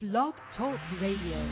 Blog Talk Radio.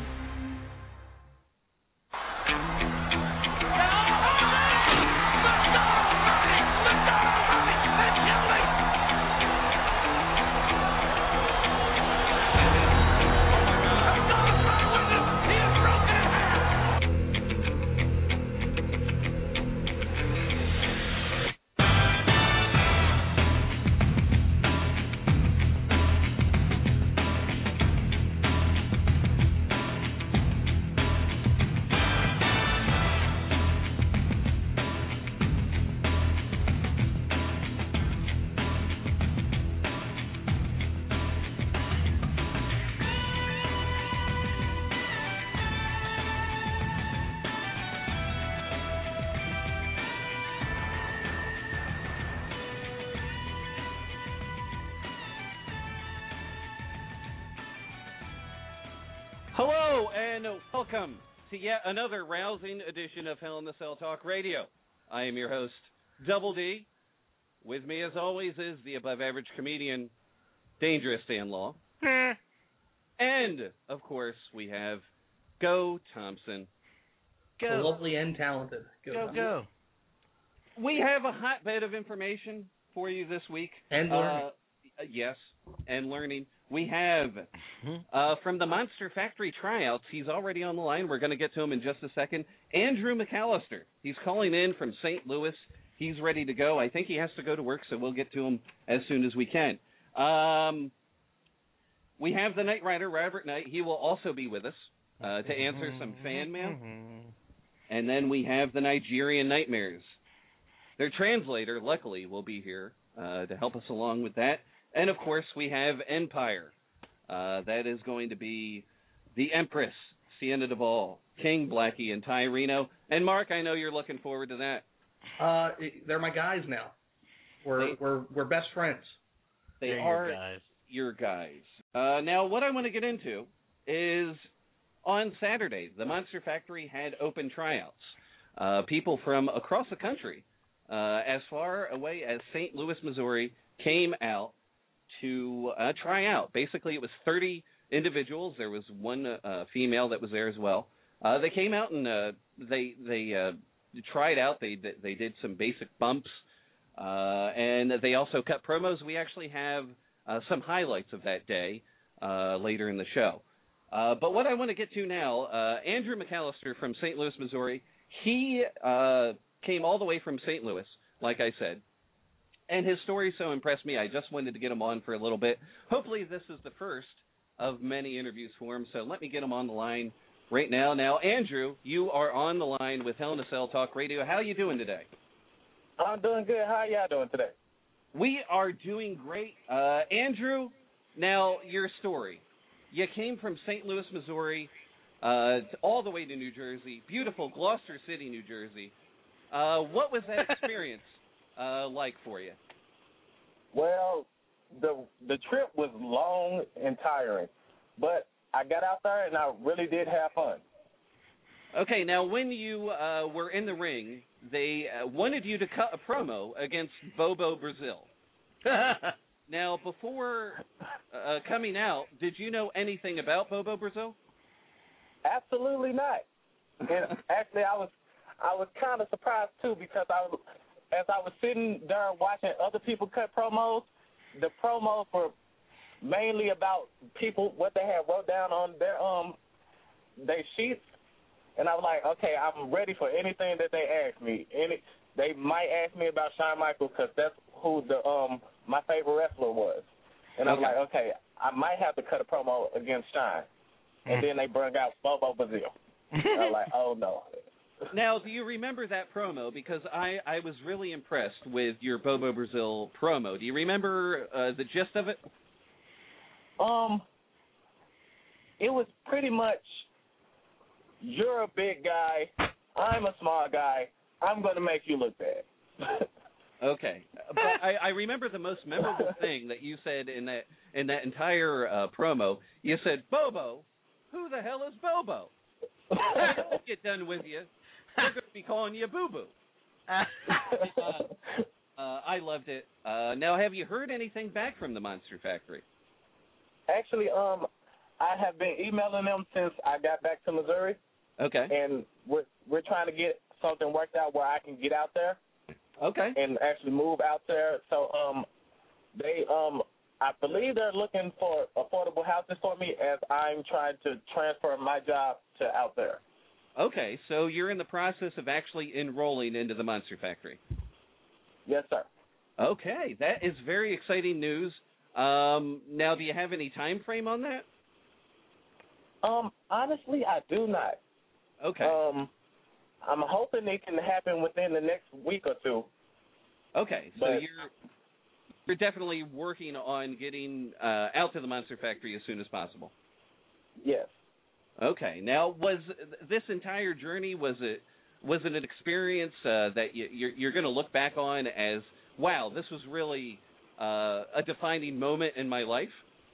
Hello and welcome to yet another rousing edition of Hell in the Cell Talk Radio. I am your host, Double D. With me, as always, is the above-average comedian, Dangerous Dan Law. And, of course, we have Go Thompson. Go. Lovely and talented. Go. We have a hotbed of information for you this week. And learning. Yes, and learning. We have, from the Monster Factory tryouts, he's already on the line. We're going to get to him in just a second. Andrew McAllister. He's calling in from St. Louis. He's ready to go. I think he has to go to work, so we'll get to him as soon as we can. We have the Knight Rider, Robert Knight. He will also be with us to answer some fan mail. And then we have the Nigerian Nightmares. Their translator, luckily, will be here to help us along with that. And, of course, we have Empire. That is going to be the Empress, Sienna Duvall, King Blackie, and Ty Reno. And, Mark, I know you're looking forward to that. They're my guys now. We're best friends. They are your guys. Now, what I want to get into is on Saturday, the Monster Factory had open tryouts. People from across the country, as far away as St. Louis, Missouri, came out to try out. Basically, it was 30 individuals. There was one female that was there as well. They came out and they tried out. They did some basic bumps, and they also cut promos. We actually have some highlights of that day later in the show. But what I want to get to now, Andrew McAllister from St. Louis, Missouri, he came all the way from St. Louis, like I said. And his story so impressed me, I just wanted to get him on for a little bit. Hopefully this is the first of many interviews for him, so let me get him on the line right now. Now, Andrew, you are on the line with Hell in a Cell Talk Radio. How are you doing today? I'm doing good. How y'all doing today? We are doing great. Andrew, now your story. You came from St. Louis, Missouri, all the way to New Jersey, beautiful Gloucester City, New Jersey. What was that experience like for you? Well, the trip was long and tiring, but I got out there and I really did have fun. Okay, now when you were in the ring, they wanted you to cut a promo against Bobo Brazil. Now, before coming out, did you know anything about Bobo Brazil? Absolutely not. And actually, I was kind of surprised too, because as I was sitting there watching other people cut promos, the promos were mainly about people, what they had wrote down on their sheets, and I was like, okay, I'm ready for anything that they ask me. They might ask me about Shawn Michaels because that's who my favorite wrestler was, and I was like, okay, I might have to cut a promo against Shawn, and then they brought out Bobo Brazil. I was like, oh no. Now, do you remember that promo? Because I was really impressed with your Bobo Brazil promo. Do you remember the gist of it? It was pretty much, you're a big guy, I'm a small guy, I'm going to make you look bad. Okay. But I remember the most memorable thing that you said in that entire promo. You said, Bobo, who the hell is Bobo? I'll get done with you. We're going to be calling you Boo-Boo. I loved it. Now, have you heard anything back from the Monster Factory? Actually, I have been emailing them since I got back to Missouri, Okay. and we're trying to get something worked out where I can get out there Okay. and actually move out there. So they I believe they're looking for affordable houses for me as I'm trying to transfer my job to out there. Okay, so you're in the process of actually enrolling into the Monster Factory. Yes, sir. Okay, that is very exciting news. Now, do you have any time frame on that? Honestly, I do not. Okay. I'm hoping it can happen within the next week or two. Okay, so But you're definitely working on getting out to the Monster Factory as soon as possible. yes. Okay. Now, was this entire journey, was it an experience that you're going to look back on as, wow, this was really a defining moment in my life?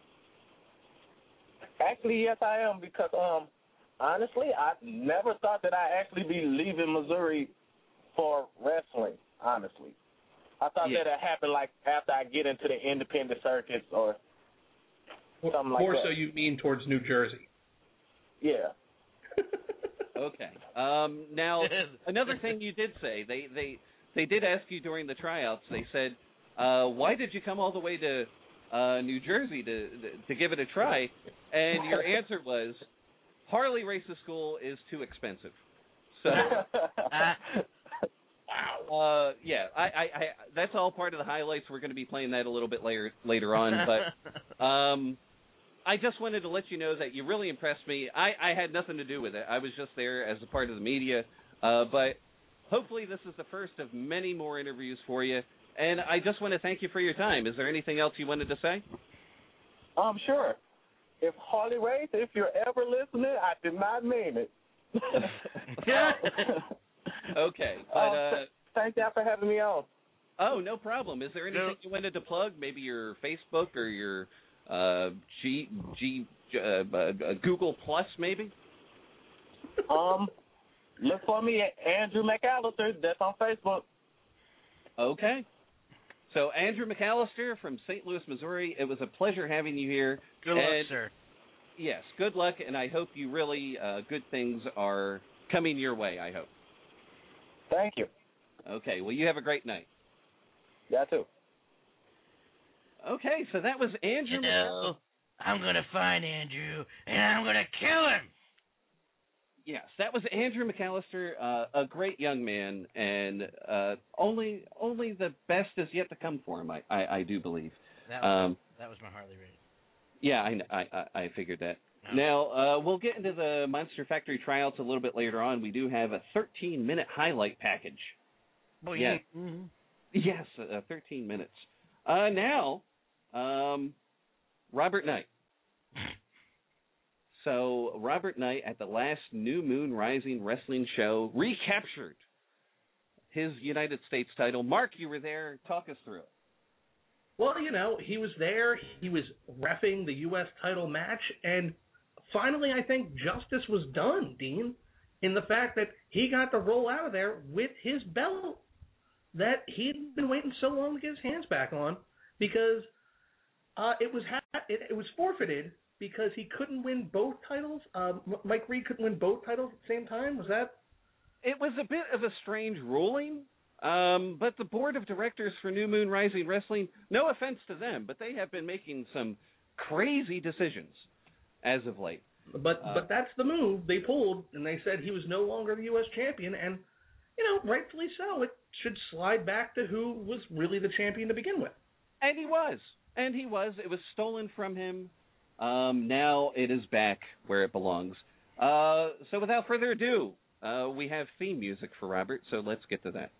Actually, yes, I am, because honestly, I never thought that I'd actually be leaving Missouri for wrestling. Honestly, I thought that it happened like after I get into the independent circuits or something like that. More so, you mean towards New Jersey? Yeah. Okay. Now, another thing you did say, they did ask you during the tryouts. They said, "Why did you come all the way to New Jersey to give it a try?" And your answer was, "Harley Races School is too expensive." So, yeah, I that's all part of the highlights. We're going to be playing that a little bit later on, but I just wanted to let you know that you really impressed me. I had nothing to do with it. I was just there as a part of the media, but hopefully this is the first of many more interviews for you. And I just want to thank you for your time. Is there anything else you wanted to say? Sure. If Harley Race, if you're ever listening, I did not mean it. Okay. But, thank y'all for having me on. Oh, no problem. Is there anything you wanted to plug? Maybe your Facebook or your Google Plus, maybe? Look for me at Andrew McAllister. That's on Facebook. Okay. So, Andrew McAllister from St. Louis, Missouri, it was a pleasure having you here. Good luck, sir. Yes, good luck, and I hope you really, good things are coming your way, I hope. Thank you. Okay, well, you have a great night. Yeah, too. Okay, so that was Andrew. I'm going to find Andrew, and I'm going to kill him. Yes, that was Andrew McAllister, a great young man, and only the best is yet to come for him, I do believe. That was my Harley race. Yeah, I figured that. No. Now, we'll get into the Monster Factory tryouts a little bit later on. We do have a 13-minute highlight package. Oh, yeah. Yes, mm-hmm. Yes, 13 minutes. Now, Robert Knight. So, Robert Knight at the last New Moon Rising wrestling show recaptured his United States title. Mark, you were there. Talk us through it. Well, he was there. He was reffing the U.S. title match, and finally, I think justice was done, Dean, in the fact that he got to roll out of there with his belt that he'd been waiting so long to get his hands back on, because it was forfeited because he couldn't win both titles. Mike Reed couldn't win both titles at the same time. Was that? It was a bit of a strange ruling. But the board of directors for New Moon Rising Wrestling, no offense to them, but they have been making some crazy decisions as of late. But that's the move they pulled, and they said he was no longer the U.S. champion, and, rightfully so. It should slide back to who was really the champion to begin with. And he was. It was stolen from him. Now it is back where it belongs. So without further ado, we have theme music for Robert, so let's get to that.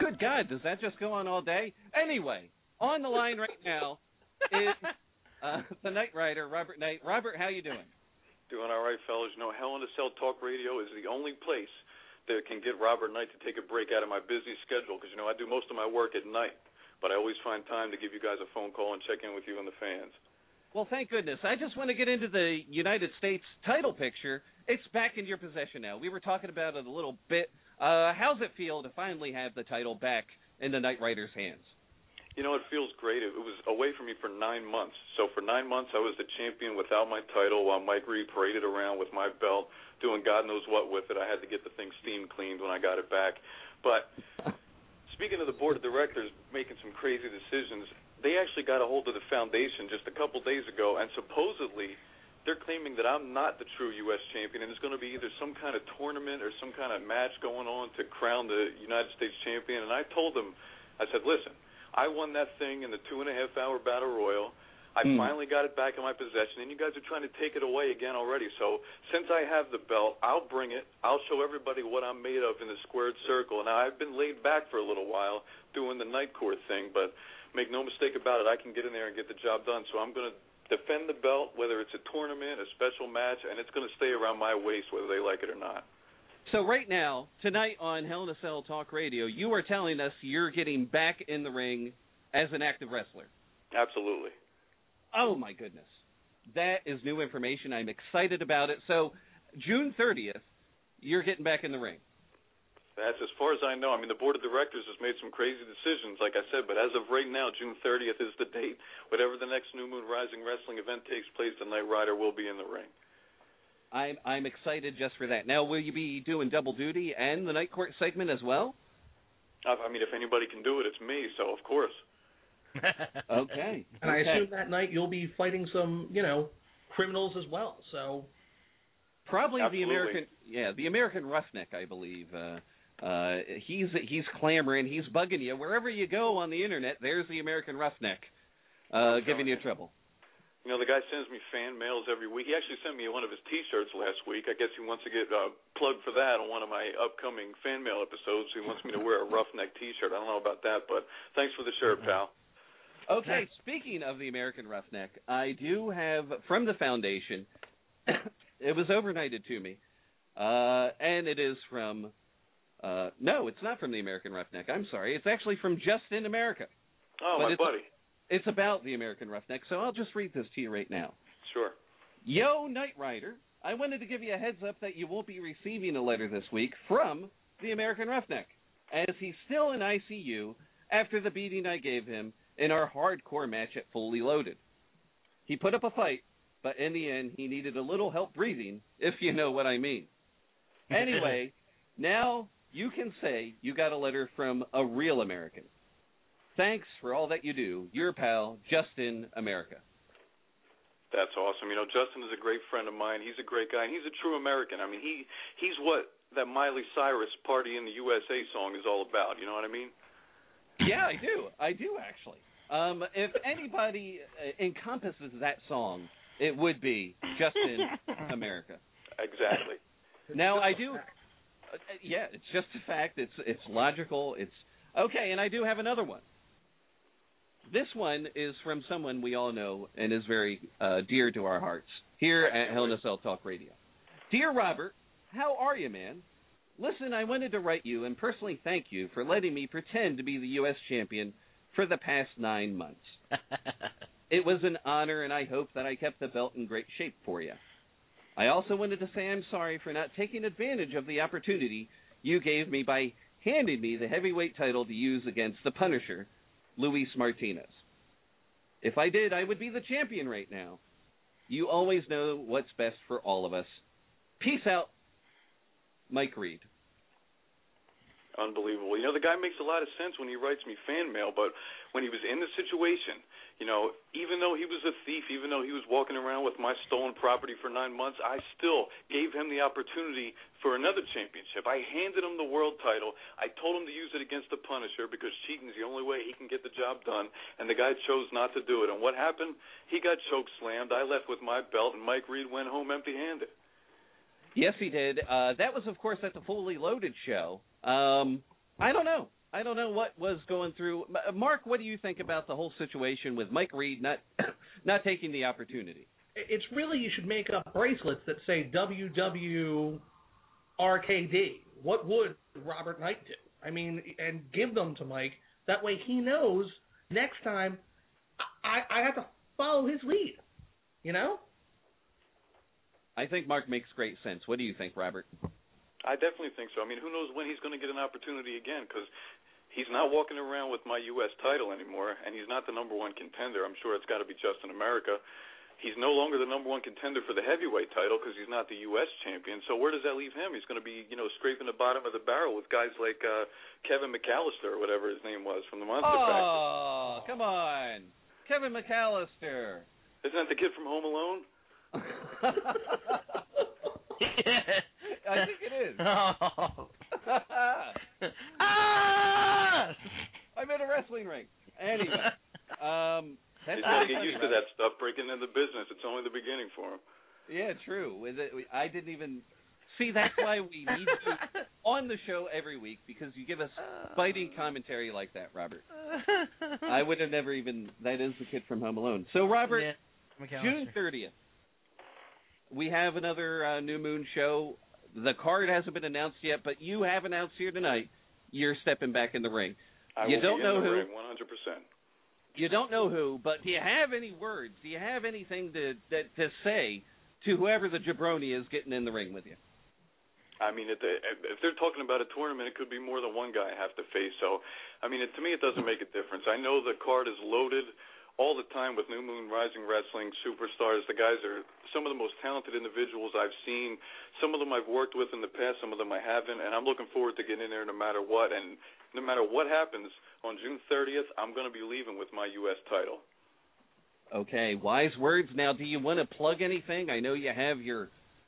Good God, does that just go on all day? Anyway, on the line right now is the Knight Rider, Robert Knight. Robert, how you doing? Doing all right, fellas. You know, Hell in a Cell Talk Radio is the only place that can get Robert Knight to take a break out of my busy schedule because, you know, I do most of my work at night, but I always find time to give you guys a phone call and check in with you and the fans. Well, thank goodness. I just want to get into the United States title picture. It's back in your possession now. We were talking about it a little bit. How's it feel to finally have the title back in the Knight Rider's hands? You know, it feels great. It was away from me for 9 months. So for 9 months, I was the champion without my title while Mike Reed paraded around with my belt, doing God knows what with it. I had to get the thing steam cleaned when I got it back. But speaking of the board of directors making some crazy decisions, they actually got a hold of the foundation just a couple days ago, and supposedly they're claiming that I'm not the true U.S. champion, and there's going to be either some kind of tournament or some kind of match going on to crown the United States champion. And I told them, I said, listen, I won that thing in the 2.5-hour battle royal. I finally got it back in my possession, and you guys are trying to take it away again already. So since I have the belt, I'll bring it. I'll show everybody what I'm made of in the squared circle. Now, I've been laid back for a little while doing the night court thing, but make no mistake about it, I can get in there and get the job done. So I'm going to defend the belt, whether it's a tournament, a special match, and it's going to stay around my waist whether they like it or not. So right now, tonight on Hell in a Cell Talk Radio, you are telling us you're getting back in the ring as an active wrestler. Absolutely. Oh, my goodness. That is new information. I'm excited about it. So June 30th, you're getting back in the ring. That's as far as I know. I mean, the board of directors has made some crazy decisions, like I said, but as of right now, June 30th is the date. Whatever the next New Moon Rising wrestling event takes place, the Knight Rider will be in the ring. I'm excited just for that. Now, will you be doing double duty and the night court segment as well? I mean, if anybody can do it, it's me, so of course. Okay. And I assume that night you'll be fighting some, criminals as well, so... Probably Absolutely. the American Roughneck, I believe. He's clamoring, he's bugging you. Wherever you go on the internet, there's the American Roughneck giving you trouble. You know, the guy sends me fan mails every week. He actually sent me one of his T-shirts last week. I guess he wants to get plugged for that on one of my upcoming fan mail episodes. He wants me to wear a Roughneck T-shirt. I don't know about that, but thanks for the shirt, pal. Okay, speaking of the American Roughneck, I do have, from the foundation, it was overnighted to me, and it is from, no, it's not from the American Roughneck. I'm sorry. It's actually from Just in America. Oh, my buddy. It's about the American Roughneck, so I'll just read this to you right now. Sure. Yo, Knight Rider, I wanted to give you a heads up that you won't be receiving a letter this week from the American Roughneck, as he's still in ICU after the beating I gave him in our hardcore match at Fully Loaded. He put up a fight, but in the end, he needed a little help breathing, if you know what I mean. Anyway, now you can say you got a letter from a real American. Thanks for all that you do. Your pal, Justin America. That's awesome. You know, Justin is a great friend of mine. He's a great guy, and he's a true American. I mean, he's what that Miley Cyrus Party in the USA song is all about. You know what I mean? Yeah, I do. I do, actually. If anybody encompasses that song, it would be Justin America. Exactly. Now, I do... yeah, it's just a fact. It's logical. It's... Okay, and I do have another one. This one is from someone we all know and is very dear to our hearts here at Hell in a Cell Talk Radio. Dear Robert, how are you, man? Listen, I wanted to write you and personally thank you for letting me pretend to be the U.S. champion for the past 9 months. It was an honor, and I hope that I kept the belt in great shape for you. I also wanted to say I'm sorry for not taking advantage of the opportunity you gave me by handing me the heavyweight title to use against the Punisher, Luis Martinez. If I did, I would be the champion right now. You always know what's best for all of us. Peace out, Mike Reed. Unbelievable. You know, the guy makes a lot of sense when he writes me fan mail, but when he was in the situation, you know, even though he was a thief, even though he was walking around with my stolen property for 9 months, I still gave him the opportunity for another championship. I handed him the world title. I told him to use it against the Punisher because cheating is the only way he can get the job done, and the guy chose not to do it. And what happened? He got choke slammed. I left with my belt, and Mike Reed went home empty-handed. Yes, he did. That was, of course, at the Fully Loaded show. I don't know. I don't know what was going through. Mark, what do you think about the whole situation with Mike Reed not taking the opportunity? It's really, you should make up bracelets that say WWRKD. What would Robert Knight do? I mean, and give them to Mike. That way he knows next time I have to follow his lead, you know? I think Mark makes great sense. What do you think, Robert? I definitely think so. I mean, who knows when he's going to get an opportunity again, because he's not walking around with my U.S. title anymore, and he's not the number one contender. I'm sure it's got to be Justin America. He's no longer the number one contender for the heavyweight title because he's not the U.S. champion. So where does that leave him? He's going to be, scraping the bottom of the barrel with guys like Kevin McAllister or whatever his name was from the Monster Factory. Oh, come on. Kevin McAllister. Isn't that the kid from Home Alone? I think it is. Oh. I'm in a wrestling ring. Anyway. He's got to get used to that stuff, breaking into business. It's only the beginning for him. Yeah, true. I didn't even see. That's why we need you on the show every week, because you give us biting commentary like that, Robert. I would have never even. That is the kid from Home Alone. So, Robert, June 30th, we have another New Moon show. The card hasn't been announced yet, but you have announced here tonight you're stepping back in the ring. You don't know who. 100%. You don't know who, but do you have any words? Do you have anything to say to whoever the jabroni is getting in the ring with you? I mean, if they're talking about a tournament, it could be more than one guy I have to face. So, I mean, to me, it doesn't make a difference. I know the card is loaded all the time with New Moon Rising Wrestling superstars. The guys are some of the most talented individuals I've seen. Some of them I've worked with in the past, some of them I haven't, and I'm looking forward to getting in there no matter what. And no matter what happens, on June 30th, I'm going to be leaving with my U.S. title. Okay, wise words. Now, do you want to plug anything? I know you have your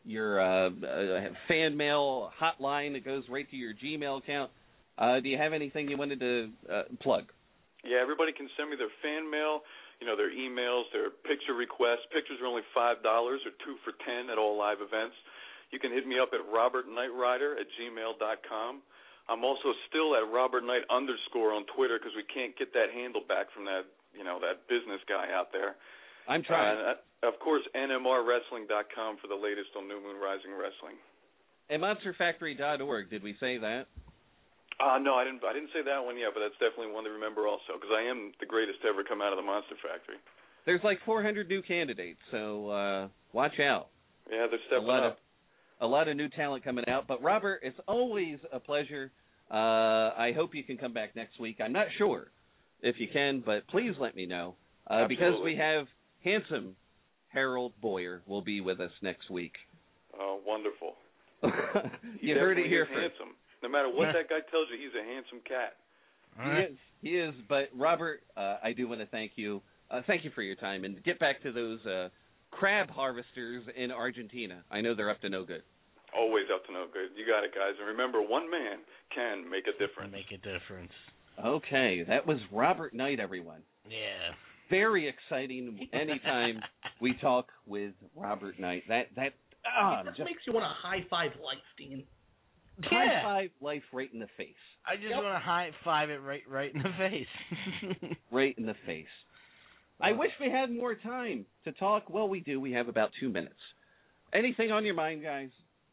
fan mail hotline that goes right to your Gmail account. Do you have anything you wanted to plug? Yeah, everybody can send me their fan mail, their emails, their picture requests. Pictures are only $5 or 2 for $10 at all live events. You can hit me up at robertknightrider@gmail.com. I'm also still at @RobertKnight_ on Twitter because we can't get that handle back from that, that business guy out there. I'm trying. Of course, NMRWrestling.com for the latest on New Moon Rising Wrestling. And MonsterFactory.org, did we say that? No, I didn't say that one yet, but that's definitely one to remember also, because I am the greatest to ever come out of the Monster Factory. There's like 400 new candidates, so watch out. Yeah, they're stepping up. A lot of new talent coming out. But, Robert, it's always a pleasure. I hope you can come back next week. I'm not sure if you can, but please let me know. Because we have handsome Harold Boyer will be with us next week. Oh, wonderful. You heard it here first. Handsome. No matter what that guy tells you, he's a handsome cat. He is. But, Robert, I do want to thank you. Thank you for your time. And get back to those crab harvesters in Argentina. I know they're up to no good. Always up to no good. You got it, guys. And remember, one man can make a difference. Make a difference. Okay, that was Robert Knight, everyone. Yeah. Very exciting anytime we talk with Robert Knight. That just makes you want to high-five life, Dean. High-five life right in the face. I just want to high-five it right in the face. Right in the face. I wish we had more time to talk. Well, we do. We have about 2 minutes. Anything on your mind, guys?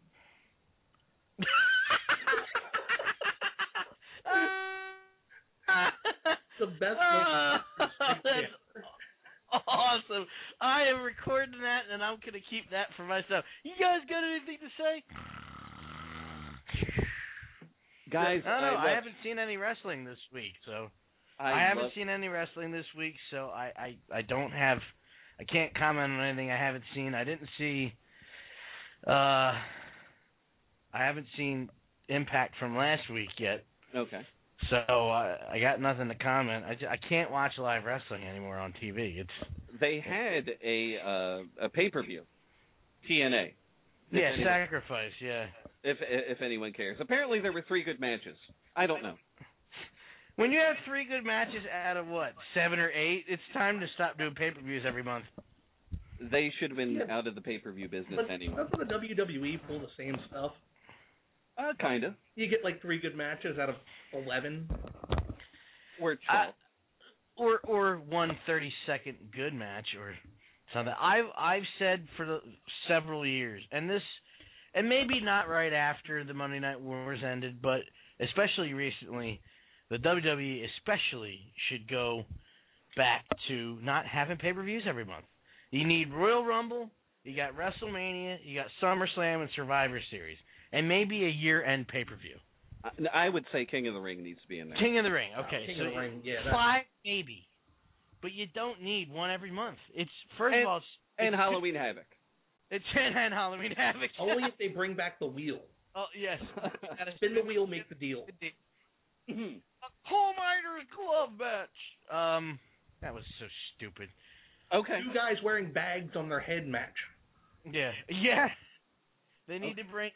The best. That's awesome. I am recording that, and I'm going to keep that for myself. You guys got anything to say? Guys, I haven't seen any wrestling this week, so I haven't seen any wrestling this week, so I can't comment on anything I haven't seen. I didn't see I haven't seen Impact from last week yet. Okay. So I got nothing to comment. I can't watch live wrestling anymore on TV. They had a pay-per-view, TNA. Yeah, Sacrifice. Yeah. If anyone cares, apparently there were 3 good matches. I don't know. When you have 3 good matches out of 7 or 8, it's time to stop doing pay-per-views every month. They should have been out of the pay-per-view business anyway. Doesn't the WWE pull the same stuff? Kind of. You get like 3 good matches out of 11. Or 12. Or one 30-second good match or something. I've said for several years, and maybe not right after the Monday Night Wars ended, but especially recently, the WWE especially should go back to not having pay-per-views every month. You need Royal Rumble, you got WrestleMania, you got SummerSlam and Survivor Series, and maybe a year-end pay-per-view. I would say King of the Ring needs to be in there. King of the Ring, okay. King of the Ring, yeah. 5 maybe, but you don't need one every month. It's Halloween Havoc. It's and Halloween Havoc. Only if they bring back the wheel. Oh yes, spin the wheel, make the deal. A Coal Miners Glove match. That was so stupid. Okay. 2 guys wearing bags on their head match. Yeah. They need to bring.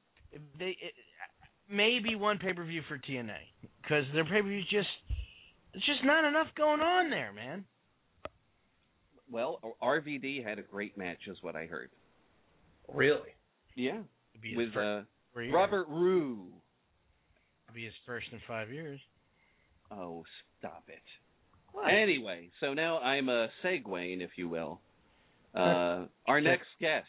Maybe one pay-per-view for TNA, because their pay-per-view it's just not enough going on there, man. Well, RVD had a great match, is what I heard. Really? Yeah. With Robert Roode. It'll be his first in 5 years. Oh, stop it. What? Anyway, so now I'm segueing, if you will. Our next guests,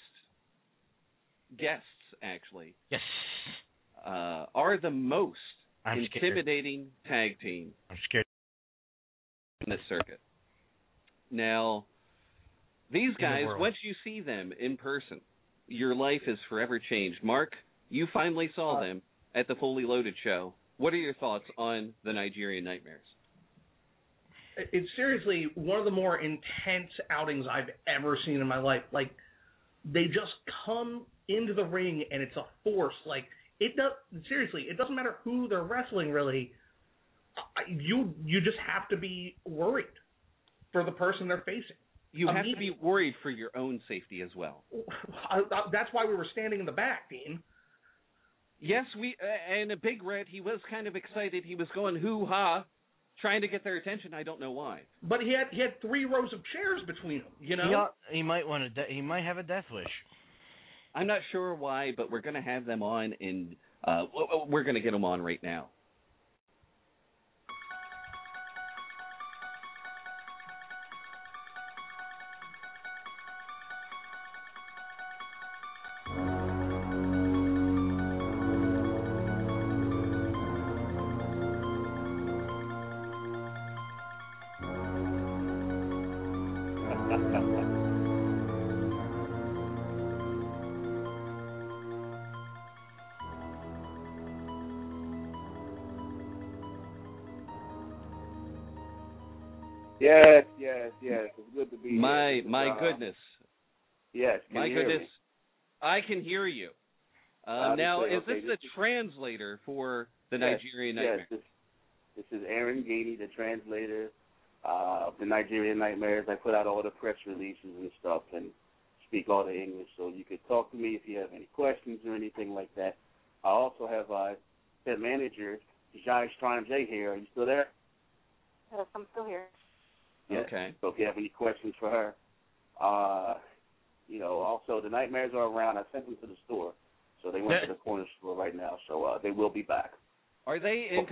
actually. Yes. Are the most intimidating tag team. I'm scared. In the circuit. Now, these guys, once you see them in person, your life is forever changed. Mark, you finally saw them at the Fully Loaded show. What are your thoughts on the Nigerian Nightmares? It's seriously one of the more intense outings I've ever seen in my life. Like, they just come into the ring and it's a force. Like, it doesn't matter who they're wrestling, really. You just have to be worried for the person they're facing. You have to be worried for your own safety as well. That's why we were standing in the back, Dean. Yes, and a Big Red, he was kind of excited. He was going hoo-ha, trying to get their attention. I don't know why. But he had 3 rows of chairs between them, you know? He might he might have a death wish. I'm not sure why, but we're going to have them on, and we're going to get them on right now. Yes. It's good to be here. My goodness. Yes. My goodness. I can hear you. Now, is this the translator for the Nigerian Nightmares? Yes. This is Aaron Gady, the translator of the Nigerian Nightmares. I put out all the press releases and stuff and speak all the English, so you could talk to me if you have any questions or anything like that. I also have their manager, Jai Stranje, here. Are you still there? Yes, I'm still here. Yes. Okay. So if you have any questions for her. Also the Nightmares are around. I sent them to the store. So they went to the corner store right now. So they will be back. Are they in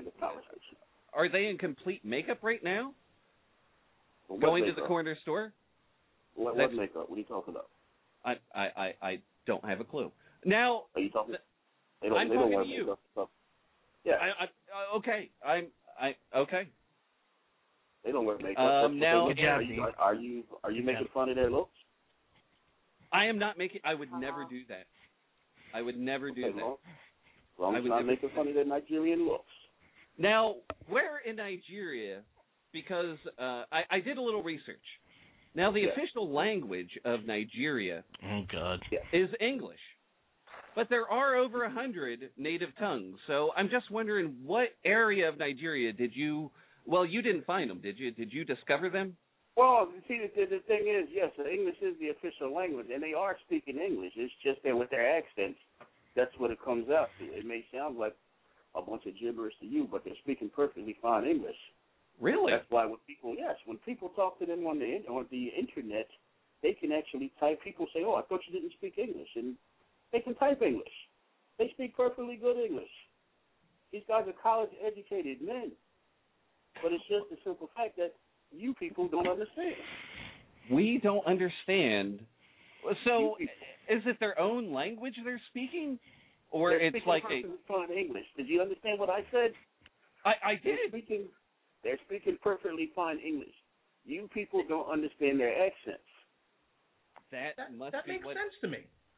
complete makeup right now? Well, going to the corner store? What makeup? What are you talking about? I don't have a clue. Now, are you talking? They I'm don't talking wear to you. Makeup, so. Yeah. Okay. Okay. They don't wear makeup. Now, are you making fun of their looks? I am not making. I would never do that. I would never do that. Well, I'm not making fun of their Nigerian looks. Now, where in Nigeria? Because I did a little research. Now, the official language of Nigeria is English. But there are over 100 native tongues. So I'm just wondering, what area of Nigeria did you... Well, you didn't find them, did you? Did you discover them? Well, see, the thing is, yes, English is the official language, and they are speaking English. It's just that with their accents, that's what it comes out to. It may sound like a bunch of gibberish to you, but they're speaking perfectly fine English. Really? That's why when people talk to them on the internet, they can actually type. People say, "Oh, I thought you didn't speak English," and they can type English. They speak perfectly good English. These guys are college-educated men. But it's just the simple fact that you people don't understand. We don't understand. So, is it their own language they're speaking? Or they're it's like fine English. Did you understand what I said? I did. They're speaking perfectly fine English. You people don't understand their accents. That makes sense to me.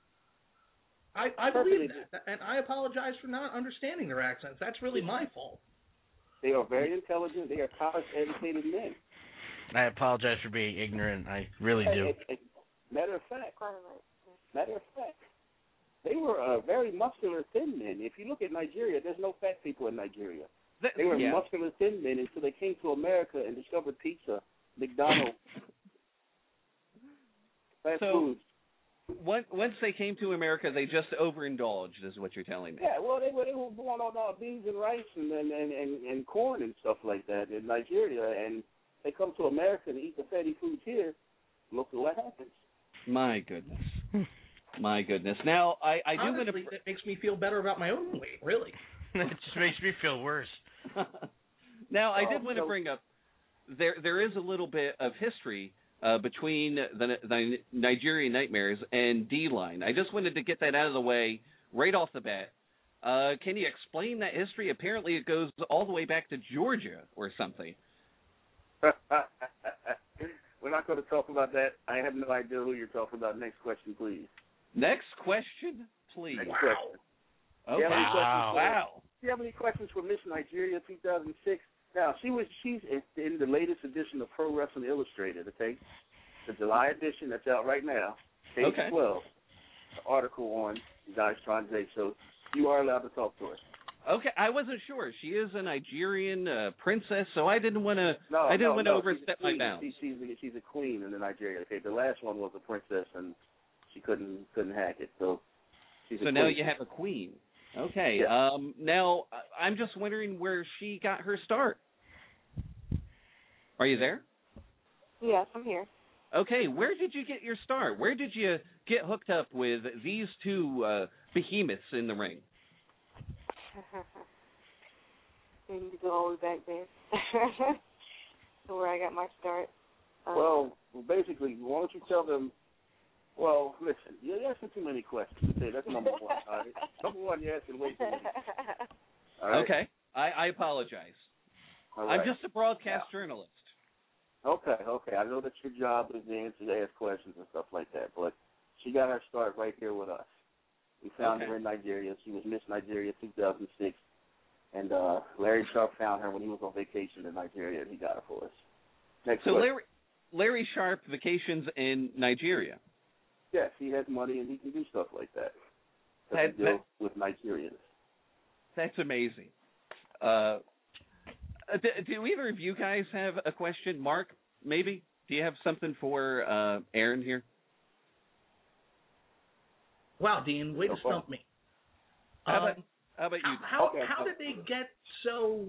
I believe that, and I apologize for not understanding their accents. That's really my fault. They are very intelligent. They are college-educated men. I apologize for being ignorant. I really do. Matter of fact, they were very muscular, thin men. If you look at Nigeria, there's no fat people in Nigeria. They were muscular, thin men until they came to America and discovered pizza, McDonald's, fast food. Once they came to America, they just overindulged, is what you're telling me. Yeah, well, they were born on beans and rice and corn and stuff like that in Nigeria, and they come to America and eat the fatty foods here. Look at what happens. My goodness. My goodness. Now, I do want to... It makes me feel better about my own weight, really. It just makes me feel worse. Now, I did want to bring up, there is a little bit of history between the Nigerian Nightmares and D-Line. I just wanted to get that out of the way right off the bat. Can you explain that history? Apparently it goes all the way back to Georgia or something. We're not going to talk about that. I have no idea who you're talking about. Next question, please. Next question, please. Next question. Okay. Wow. Do you have any questions for Miss Nigeria 2006? Now, she's in the latest edition of Pro Wrestling Illustrated, okay? The July edition that's out right now, page 12, the article on Dice Tronze. So you are allowed to talk to her. Okay, I wasn't sure. She is a Nigerian princess, so I didn't want to. Overstep my bounds. She's a queen in the Nigeria. Okay, the last one was a princess, and she couldn't hack it. So she's a queen. Now you have a queen. Okay. Yeah. Now I'm just wondering where she got her start. Are you there? Yes, I'm here. Okay, where did you get your start? Where did you get hooked up with these two behemoths in the ring? We need to go all the way back there. So where I got my start. Well, basically, why don't you tell them? Well, listen, you're asking too many questions. Okay, that's number one. All right? Number one, you're asking way too many. All right? Okay, I apologize. Right. I'm just a broadcast journalist. Okay. I know that your job is to ask questions and stuff like that, but she got her start right here with us. We found her in Nigeria. She was Miss Nigeria 2006, and Larry Sharp found her when he was on vacation in Nigeria, and he got her for us. Next question. Larry Sharp vacations in Nigeria. Yes, he has money and he can do stuff like that. With Nigerians. That's amazing. Do either of you guys have a question? Mark, maybe? Do you have something for Aaron here? Wow, Dean, way to stump me. How about you? How did they get so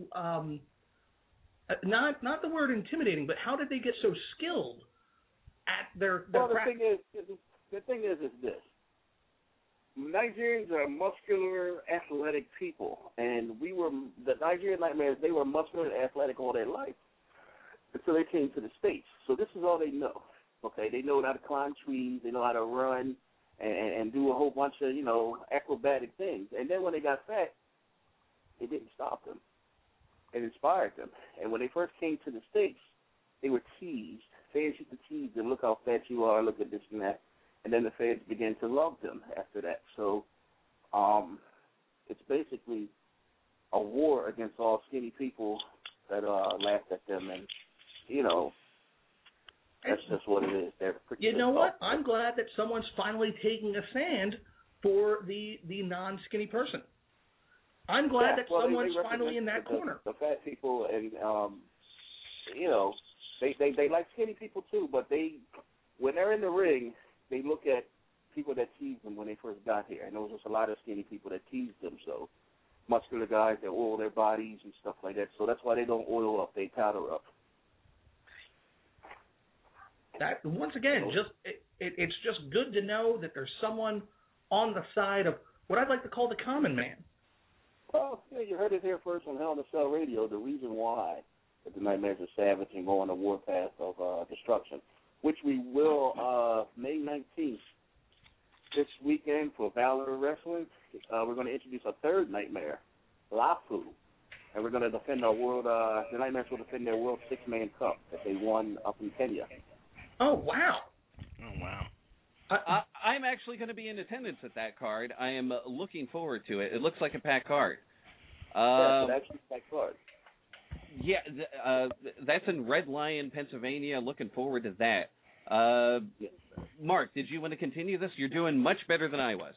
not the word intimidating, but how did they get so skilled at their craft? The thing is this. Nigerians are muscular, athletic people, and the Nigerian Nightmares, they were muscular and athletic all their life until they came to the States. So this is all they know, okay? They know how to climb trees, they know how to run, and do a whole bunch of, acrobatic things. And then when they got fat, it didn't stop them. It inspired them. And when they first came to the States, they were teased. Fans used to tease them, look how fat you are, look at this and that. And then the fans began to love them after that. So it's basically a war against all skinny people that laughed at them. And, that's just what it is. You know what? I'm glad that someone's finally taking a stand for the non-skinny person. I'm glad that someone's finally in that corner. The fat people, and they like skinny people too. But when they're in the ring, they look at people that teased them when they first got here, and there was just a lot of skinny people that teased them. So muscular guys that oil their bodies and stuff like that. So that's why they don't oil up; they powder up. That once again, it's just good to know that there's someone on the side of what I'd like to call the common man. Well, yeah, you heard it here first on Hell in a Cell Radio, the reason why that the Nightmares are savage and go on the warpath of destruction, which we will May 19th, this weekend for Valor Wrestling. We're going to introduce a third Nightmare, Lafu, and we're going to defend our world, the Nightmares will defend their World Six-Man Cup that they won up in Kenya. Oh, wow. Oh, wow. I'm actually going to be in attendance at that card. I am looking forward to it. It looks like a packed card. Yeah, it's actually a packed card. Yeah, that's in Red Lion, Pennsylvania. Looking forward to that. Mark, did you want to continue this? You're doing much better than I was.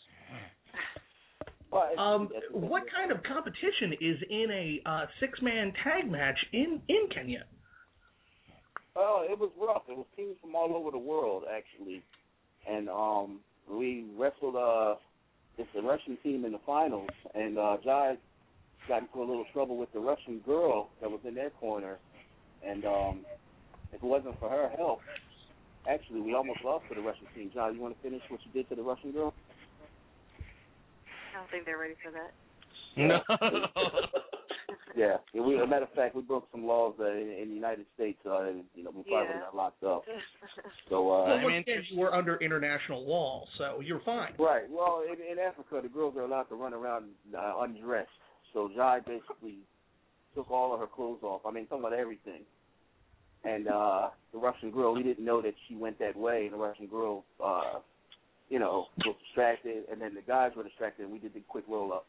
What kind of competition is in a six-man tag match in Kenya? Oh, it was rough. It was teams from all over the world, actually. And we wrestled it's the Russian team in the finals, and Jai got into a little trouble with the Russian girl that was in their corner. And if it wasn't for her help, actually, we almost lost to the Russian team. Jai, you want to finish what you did to the Russian girl? I don't think they're ready for that. No. Yeah. As a matter of fact, we broke some laws in the United States. We probably got locked up. So, we're under international law, so you're fine. Right. Well, in Africa, the girls are allowed to run around undressed. So Jai basically took all of her clothes off. I mean, talking about everything. And the Russian girl, we didn't know that she went that way. And the Russian girl, was distracted. And then the guys were distracted, and we did the quick roll-up.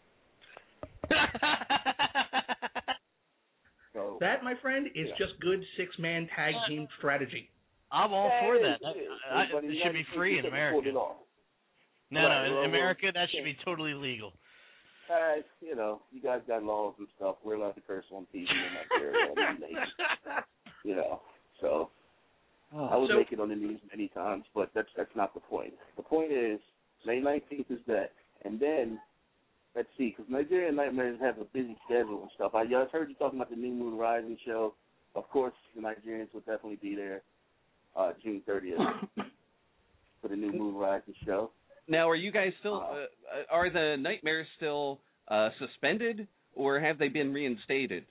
So, that, my friend, is just good six-man tag team strategy. I'm all for that. It should be free in America. No, in America, that should be totally legal. You guys got laws and stuff. We're allowed to curse on TV in Nigeria. So I would make it on the news many times, but that's not the point. The point is, May 19th is that. And then, let's see, because Nigerian Nightmares have a busy schedule and stuff. I just heard you talking about the New Moon Rising show. Of course, the Nigerians will definitely be there June 30th for the New Moon Rising show. Now, are you guys still, are the Nightmares still suspended, or have they been reinstated?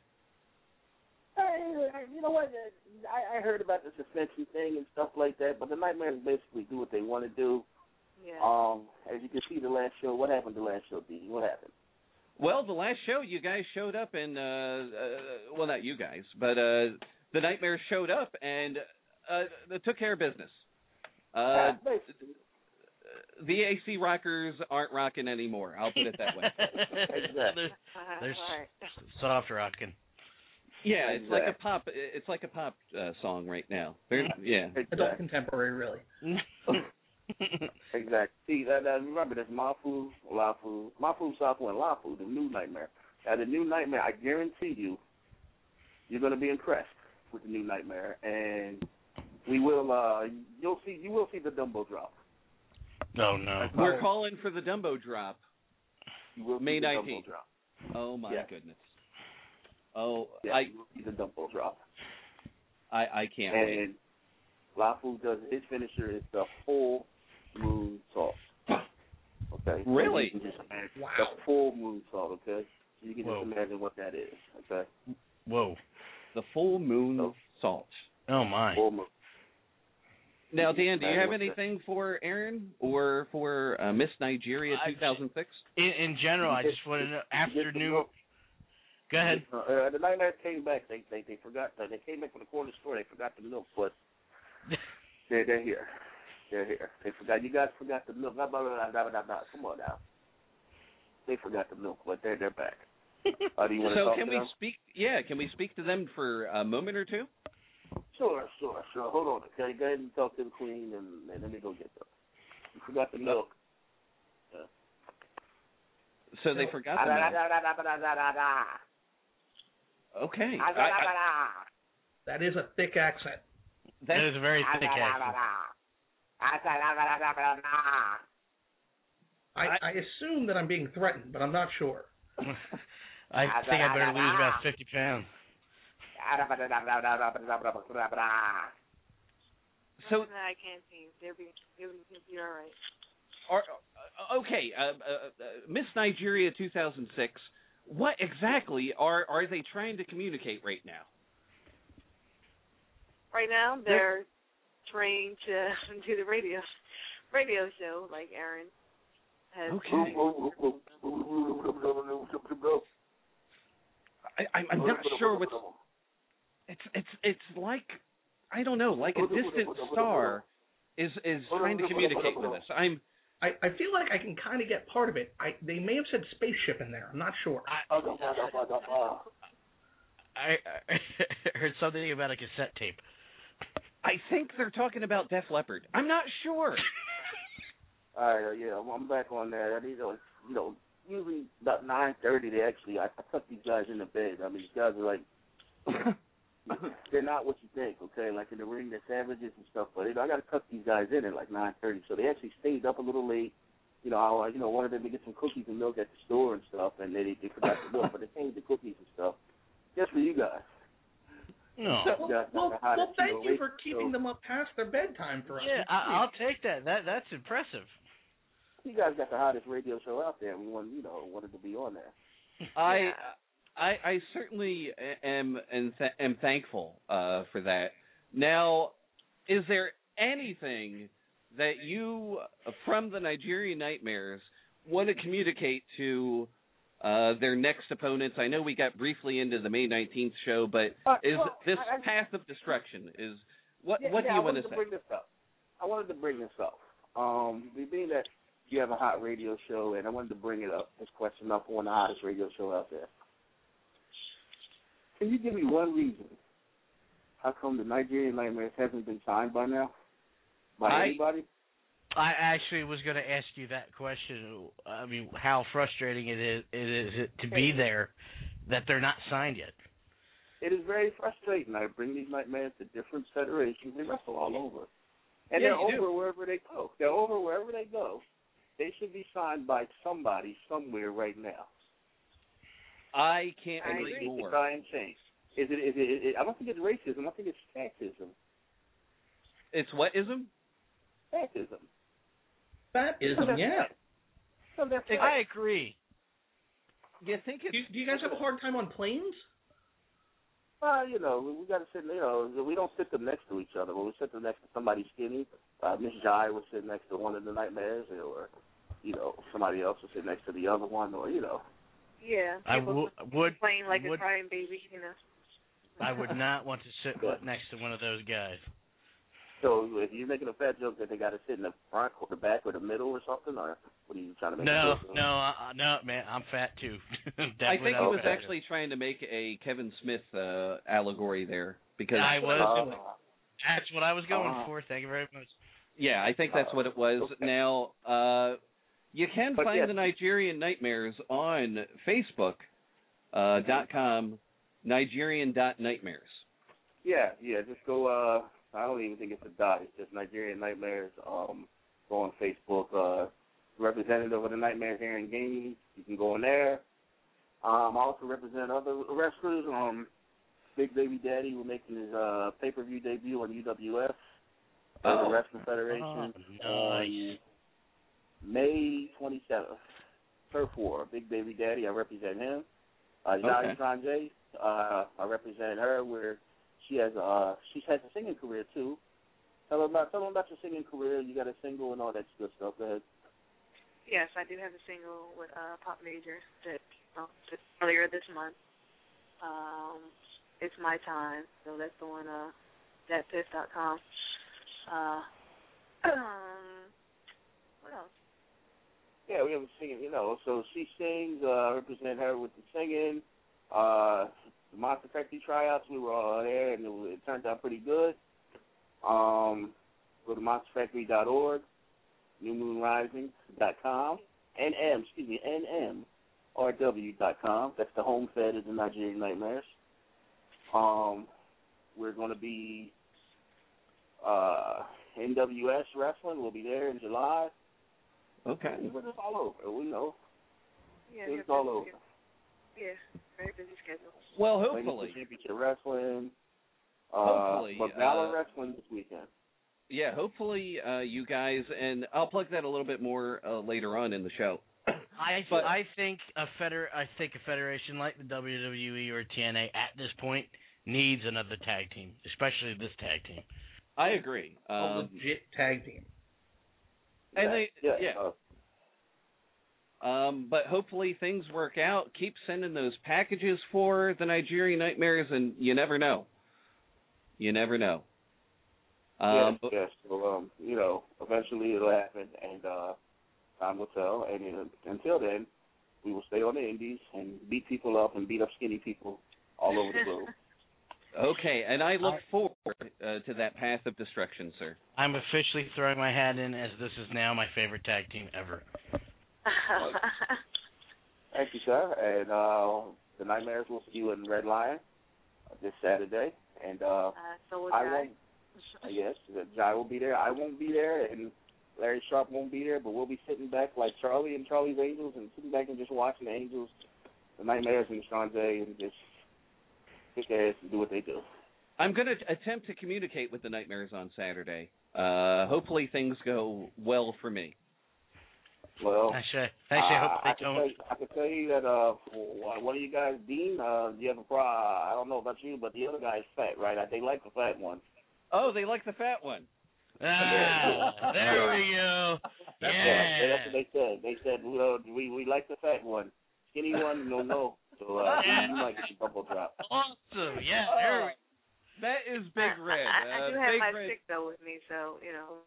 You know what? I heard about the suspension thing and stuff like that, but the Nightmares basically do what they want to do. Yeah. As you can see, the last show, what happened the last show, D? What happened? Well, the last show, you guys showed up and, well, not you guys, but the Nightmares showed up and they took care of business. The AC rockers aren't rocking anymore. I'll put it that way. Exactly. They're soft rocking. Yeah, it's like a pop. It's like a pop song right now. Adult contemporary, really. Exactly. See, remember, that's Mafu, Lafu, Safu, and Lafu, the new Nightmare. Now, the new Nightmare, I guarantee you're going to be impressed with the new Nightmare, and we will. You will see the Dumbo drop. Oh no! We're calling for the Dumbo drop. May 19th. Oh my goodness. Oh, yeah, you will see the Dumbo drop. I can't wait. And Lafu does his finisher is the full moon salt. Okay. Really? So the full moon salt. Okay. So you can just imagine what that is. Okay. Whoa. The full moon salt. Oh my. Full moon. Now, Dan, do you have anything for Aaron or for Miss Nigeria 2006? In general, I just want to know after new. Go ahead. The Nightmares came back. They forgot. They came back from the corner store. They forgot the milk, but they're here. They're here. They forgot. You guys forgot the milk. Come on now. They forgot the milk, but they're back. Do you want to talk to them? Speak? Yeah, can we speak to them for a moment or two? Sure. Hold on. Okay, go ahead and talk to the queen, and let me go get them. You forgot the milk. Yeah. So they forgot the milk. Okay. That is a thick accent. That is a very thick accent. I assume that I'm being threatened, but I'm not sure. I think I better lose about 50 pounds. So I can't see. They'll be all right. Okay, okay, Miss Nigeria 2006. What exactly are they trying to communicate right now? Right now, they're trying to do the radio show like Aaron has. Okay. I'm not sure what's. It's like, I don't know, like a distant star is trying to communicate with us. I feel like I can kind of get part of it. They may have said spaceship in there. I'm not sure. I heard something about a cassette tape. I think they're talking about Def Leppard. I'm not sure. All right, yeah, I'm back on that. Usually about 9:30, I tuck these guys in the bed. I mean, these guys are like, they're not what you think, okay? Like in the ring, they're savages and stuff, but I got to tuck these guys in at like 9:30, so they actually stayed up a little late. I wanted them to get some cookies and milk at the store and stuff, and they forgot the milk, but they came the cookies and stuff just for you guys. No. Well, thank you for keeping them up past their bedtime for us. Yeah, I'll take that. That's impressive. You guys got the hottest radio show out there, and we wanted to be on there. I certainly am thankful for that. Now, is there anything that you, from the Nigerian Nightmares, want to communicate to their next opponents? I know we got briefly into the May 19th show, but this path of destruction is what do you want to say? I wanted to bring this up. Being that you have a hot radio show, and I wanted to bring this question up on the hottest radio show out there. Can you give me one reason how come the Nigerian Nightmares hasn't been signed by now? By anybody? I actually was going to ask you that question. I mean, how frustrating it is to be there that they're not signed yet. It is very frustrating. I bring these Nightmares to different federations. They wrestle all over. And they're over wherever they go. They're over wherever they go. They should be signed by somebody somewhere right now. I can't agree more. Try and change. Is it? I don't think it's racism. I think it's fascism. It's what ism? Fascism. Fatism, yeah. I agree. You think it's... Do you guys have a hard time on planes? We got to sit. We don't sit them next to each other. When we sit them next to somebody skinny, Miss Jai will sit next to one of the Nightmares, or somebody else will sit next to the other one, or Yeah. I would playing like a crying baby, I would not want to sit next to one of those guys. So if you're making a fat joke that they got to sit in the front or the back or the middle or something, or what are you trying to make? No, man, I'm fat too. I think he was actually trying to make a Kevin Smith allegory there because I was. That's what I was going for. Thank you very much. Yeah, I think that's what it was. Okay. Now, you can find the Nigerian Nightmares on Facebook.com, Nigerian.Nightmares. Yeah, just go. I don't even think it's a dot. It's just Nigerian Nightmares. Go on Facebook. Representative of the Nightmares, Aaron Gainey. You can go in there. I also represent other wrestlers. Big Baby Daddy will making his pay-per-view debut on UWF, the Wrestling Federation, on May 27th. Turf War. Big Baby Daddy, I represent him. Yari Sanjay, I represent her, where she has a singing career too. Tell them about your singing career. You got a single and all that good stuff. Go ahead. Yes, I do have a single with Pop Major that just earlier this month. It's My Time, so that's on thatpiff.com. What else? Yeah, we have a singing, so she sings, represent her with the singing. The Monster Factory tryouts, we were all there, and it turned out pretty good. Go to monsterfactory.org, newmoonrising.com, NMRW.com. That's the home fed of the Nigerian Nightmares. We're going to be NWS Wrestling. We'll be there in July. Okay. We're just all over. We know. Yeah, it's all over. Yeah, very busy schedule. Well, hopefully. Championship Wrestling. Hopefully. But Valor Wrestling this weekend. Yeah, hopefully you guys, and I'll plug that a little bit more later on in the show. I think a federation like the WWE or TNA at this point needs another tag team, especially this tag team. I agree. A legit tag team. And but hopefully things work out. Keep sending those packages for the Nigerian Nightmares, and you never know. You never know. Yes. Well, eventually it'll happen, and time will tell. And until then, we will stay on the indies and beat people up and beat up skinny people all over the globe. Okay, and I look forward to that path of destruction, sir. I'm officially throwing my hat in, as this is now my favorite tag team ever. Thank you, sir. And the Nightmares will see you in Red Lion this Saturday. And so will Jai. Yes, Jai will be there. I won't be there, and Larry Sharp won't be there, but we'll be sitting back like Charlie and Charlie's Angels and sitting back and just watching the Angels, the Nightmares, and Sean J. and just kick ass and do what they do. I'm going to attempt to communicate with the Nightmares on Saturday. Hopefully things go well for me. Well, actually, I hope they don't. I can tell you that one of you guys, Dean, you have a problem. I don't know about you, but the other guy's fat, right? They like the fat one. Oh, they like the fat one. There we go. That's what they said. They said, we like the fat one. Skinny one, no. So you might get your bubble drop. Awesome. Yeah, there we go. That is Big Red. I do have my stick, though, with me, so,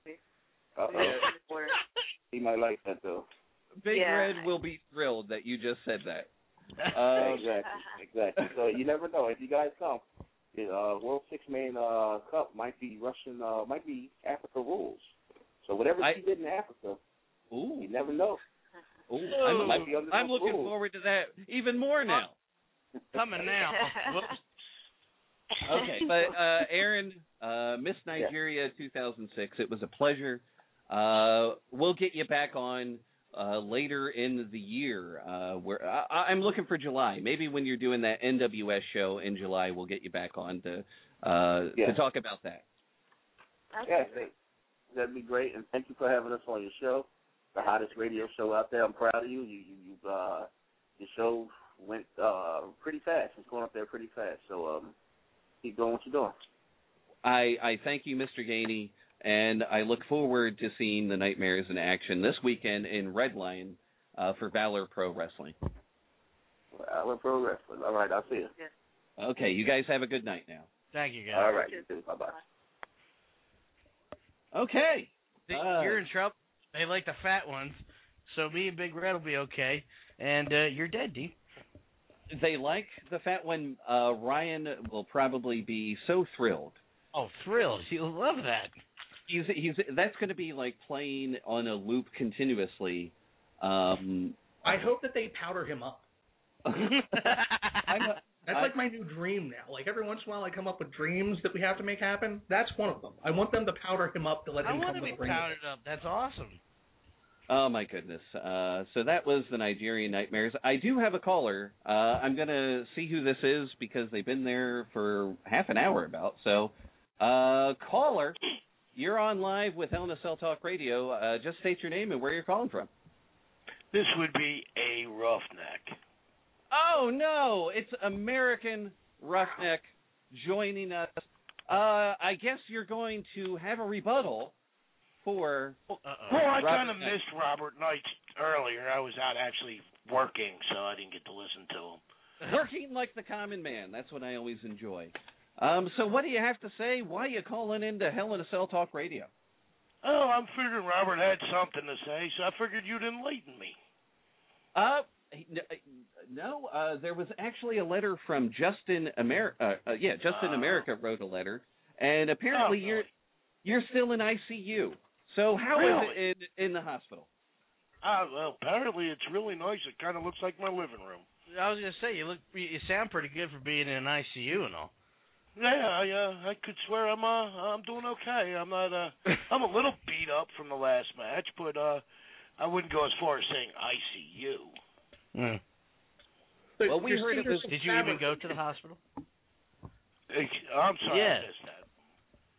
He might like that, though. Big Red will be thrilled that you just said that. Exactly. So you never know. If you guys come, World Six-Man Cup might be might be Africa rules. So whatever she did in Africa, you never know. I'm looking forward to that even more now. Coming now. Okay, but Aaron, Miss Nigeria 2006, it was a pleasure. We'll get you back on later in the year. Where I'm looking for July. Maybe when you're doing that NWS show in July, we'll get you back on to talk about that. Yeah, that'd be great. And thank you for having us on your show, the hottest radio show out there. I'm proud of you. Your show went pretty fast. It's going up there pretty fast. So keep doing what you're doing. I thank you, Mr. Gainey. And I look forward to seeing the Nightmares in action this weekend in Red Lion for Valor Pro Wrestling. Valor Pro Wrestling. All right, I'll see you. Yeah. Okay, you guys have a good night now. Thank you, guys. All right, you too. Bye-bye. Okay. You're in trouble. They like the fat ones, so me and Big Red will be okay. And you're dead, D. They like the fat one. Ryan will probably be so thrilled. Oh, thrilled. He'll love that. That's going to be like playing on a loop continuously. I hope that they powder him up. That's like my new dream now. Like every once in a while I come up with dreams that we have to make happen. That's one of them. I want them to powder him up to let him come with I want to be powdered up. That's awesome. Oh, my goodness. So that was the Nigerian Nightmares. I do have a caller. I'm going to see who this is because they've been there for half an hour about. So, caller, you're on live with Hell in a Cell Talk Radio. Just state your name and where you're calling from. This would be a Roughneck. Oh, no. It's American Roughneck joining us. I guess you're going to have a rebuttal for... Well, I kind of missed Robert Knight earlier. I was out actually working, so I didn't get to listen to him. Working like the common man. That's what I always enjoy. So what do you have to say? Why are you calling into Hell in a Cell Talk Radio? Oh, I'm figuring Robert had something to say, so I figured you'd enlighten me. No, there was actually a letter from Justin America. Justin America wrote a letter, and apparently you're still in ICU. So how is it in the hospital? Well, apparently it's really nice. It kind of looks like my living room. I was gonna say you sound pretty good for being in an ICU and all. Yeah, I could swear I'm doing okay. I'm not. I'm a little beat up from the last match, but I wouldn't go as far as saying ICU. Well, we heard of this. Did you even go to the hospital? I'm sorry, I missed that.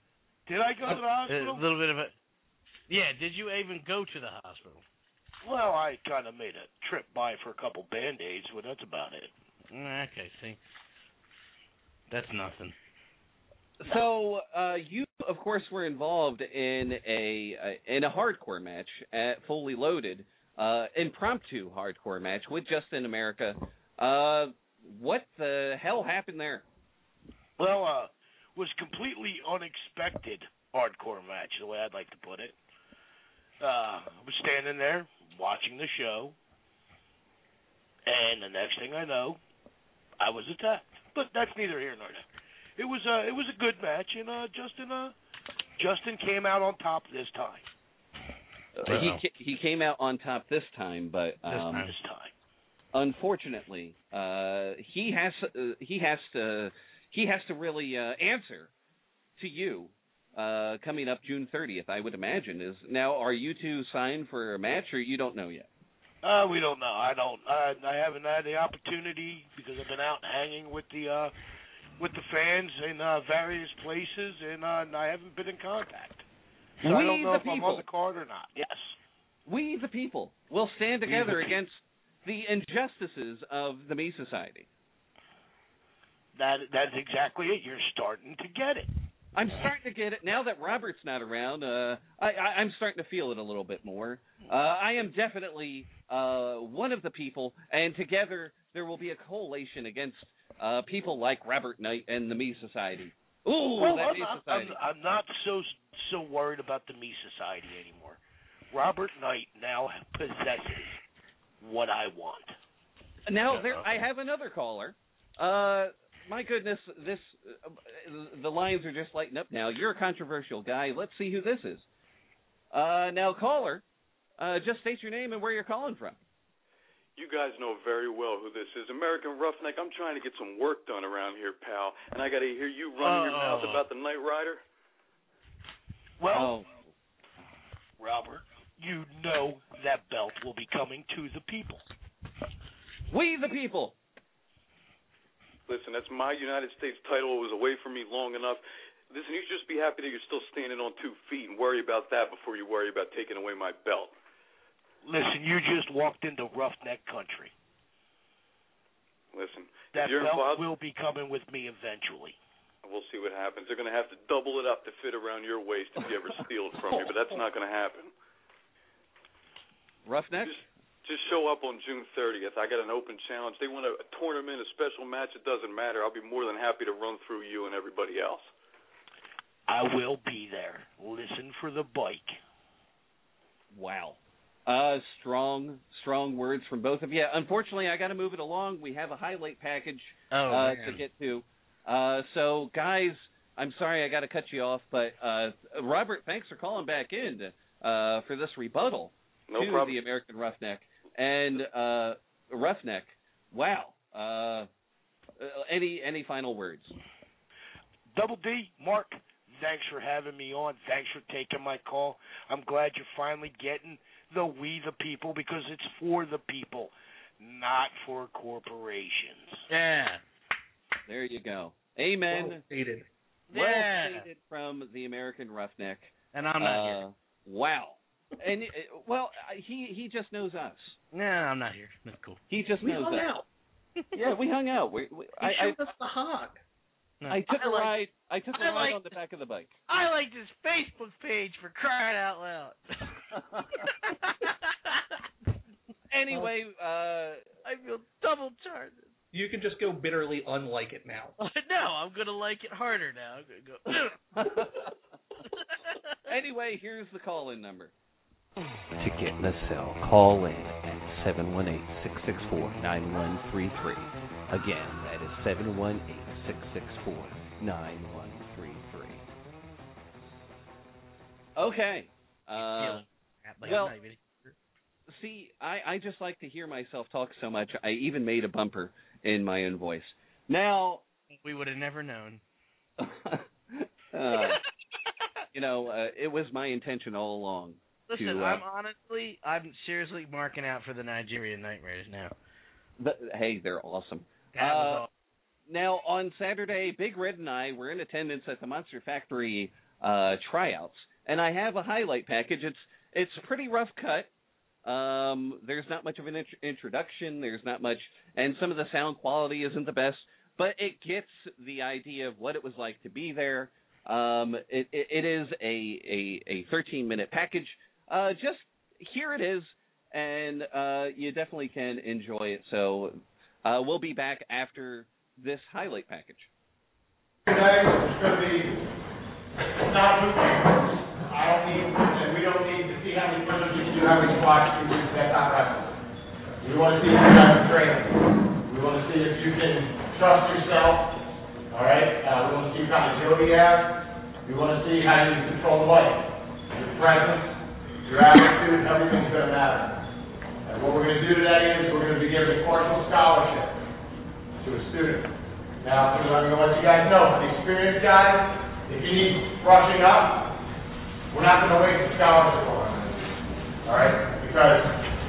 Did I go to the hospital? A little bit of a. Yeah. Did you even go to the hospital? Well, I kind of made a trip by for a couple Band-Aids, but that's about it. Okay. See. That's nothing. So you, of course, were involved in a hardcore match at Fully Loaded, impromptu hardcore match with Justin America. What the hell happened there? Well, was completely unexpected hardcore match, the way I'd like to put it. I was standing there watching the show, and the next thing I know, I was attacked. But that's neither here nor there. It was a good match, and Justin came out on top this time. He came out on top this time, but this time. Unfortunately, he has to really answer to you coming up June 30th. I would imagine. Are you two signed for a match, or you don't know yet? We don't know. I haven't had the opportunity because I've been out hanging with the fans in various places, and I haven't been in contact. So I don't know if I'm on the card or not. Yes. We, the people, will stand together against the injustices of the Me Society. That's exactly it. You're starting to get it. I'm starting to get it. Now that Robert's not around, I'm starting to feel it a little bit more. I am definitely one of the people, and together there will be a coalition against people like Robert Knight and the Me Society. Ooh, well, that Me Society. I'm not so worried about the Me Society anymore. Robert Knight now possesses what I want. Now, I have another caller. My goodness, the lines are just lighting up now. You're a controversial guy. Let's see who this is. Now, caller, just state your name and where you're calling from. You guys know very well who this is. American Roughneck, I'm trying to get some work done around here, pal, and I got to hear you running your mouth about the Knight Rider. Well, Robert, you know that belt will be coming to the people. We the people. Listen, that's my United States title. It was away from me long enough. Listen, you should just be happy that you're still standing on 2 feet and worry about that before you worry about taking away my belt. Listen, you just walked into roughneck country. Listen, that if you're belt involved, will be coming with me eventually. We'll see what happens. They're going to have to double it up to fit around your waist if you ever steal it from me, but that's not going to happen. Roughneck? Just show up on June 30th. I got an open challenge. They want a tournament, a special match. It doesn't matter. I'll be more than happy to run through you and everybody else. I will be there. Listen for the bike. Wow. Strong words from both of you. Unfortunately, I got to move it along. We have a highlight package to get to. So, guys, I'm sorry I got to cut you off, but Robert, thanks for calling back in for this rebuttal to the American Roughneck. And Roughneck, wow. Any final words? Double D, Mark, thanks for having me on. Thanks for taking my call. I'm glad you're finally getting the We the People, because it's for the people, not for corporations. Yeah. There you go. Amen. Well stated. Well stated from the American Roughneck. And I'm not here. Wow. And he just knows us. No, I'm not here. That's cool. He just knows us. We hung out. Yeah, we hung out. He showed us the hog. No. I took a ride on the back of the bike. I liked his Facebook page, for crying out loud. Anyway, I feel double charged. You can just go bitterly unlike it now. No, I'm going to like it harder now. I'm going to go. Anyway, here's the call-in number. To get in the cell, call in at 718-664-9133. Again, that is 718-664-9133. Okay. Well, see, I just like to hear myself talk so much, I even made a bumper in my own voice. Now... We would have never known. It was my intention all along. Listen, I'm seriously marking out for the Nigerian Nightmares now. Hey, they're awesome. That was awesome. Now, on Saturday, Big Red and I were in attendance at the Monster Factory tryouts, and I have a highlight package. It's a pretty rough cut. There's not much of an introduction. There's not much, and some of the sound quality isn't the best, but it gets the idea of what it was like to be there. It is a 13-minute package. Just here it is, and you definitely can enjoy it. So we'll be back after this highlight package. Today is going to be not moving. We don't need to see how many prisoners you do, how many squats you do. That's not wrestling. We want to see if you have training. We want to see if you can trust yourself. All right? We want to see what kind of agility you have. We want to see how you control the light. Your presence, your attitude, everything's going to matter. And what we're going to do today is we're going to be giving a partial scholarship to a student. Now, I'm going to let you guys know, the experienced guys, if you need brushing up, we're not going to waste the scholarship on it. All right? Because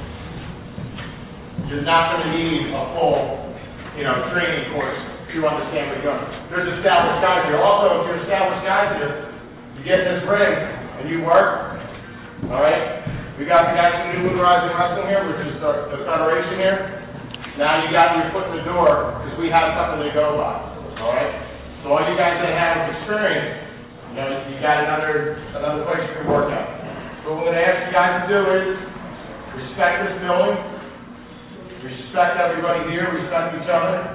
you're not going to need a full, training course to understand what you're doing. There's established guys here. Also, if you're established guys here, you get in this ring and you work. All right? We got the guys who do Lutherizing Wrestling here, which is the federation here. Now you got your foot in the door because we have something to go by. All right? So all you guys that have experience, you got another place you can work at. So what we're going to ask you guys to do is respect this building, respect everybody here, respect each other.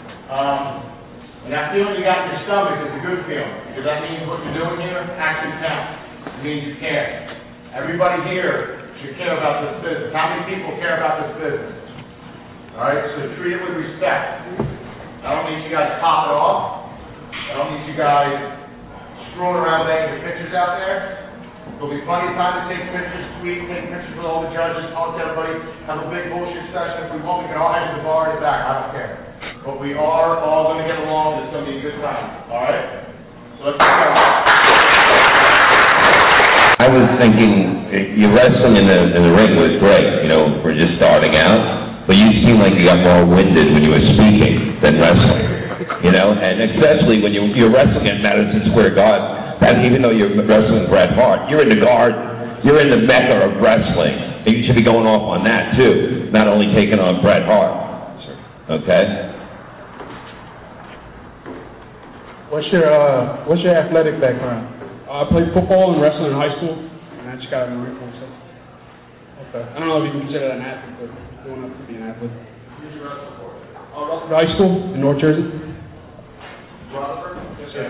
And that feeling you got in your stomach is a good feeling, because that means what you're doing here actually counts. It means you care. Everybody here should care about this business. How many people care about this business? All right, so treat it with respect. I don't need you guys to pop it off. I don't need you guys screwing around taking pictures out there. There'll be plenty of time to take pictures, tweet, take pictures with all the judges, talk to everybody, have a big bullshit session. If we want, we can all head to the bar and back. I don't care. But we are all going to get along. It's going to be a good time. All right? So let's go. I was thinking your wrestling in the ring was great. We're just starting out. But you seem like you got more winded when you were speaking than wrestling. And especially when you're wrestling at Madison Square Garden, and even though you're wrestling Bret Hart, you're in the Garden, you're in the mecca of wrestling, and you should be going off on that too, not only taking on Bret Hart. Okay? What's your athletic background? I played football and wrestling in high school, and I just got in the Marine Corps. So. Okay. I don't know if you can consider that an athlete, but going up to be an athlete. Who's your wrestling for? High school in North Jersey. Rutherford? Yes, sir.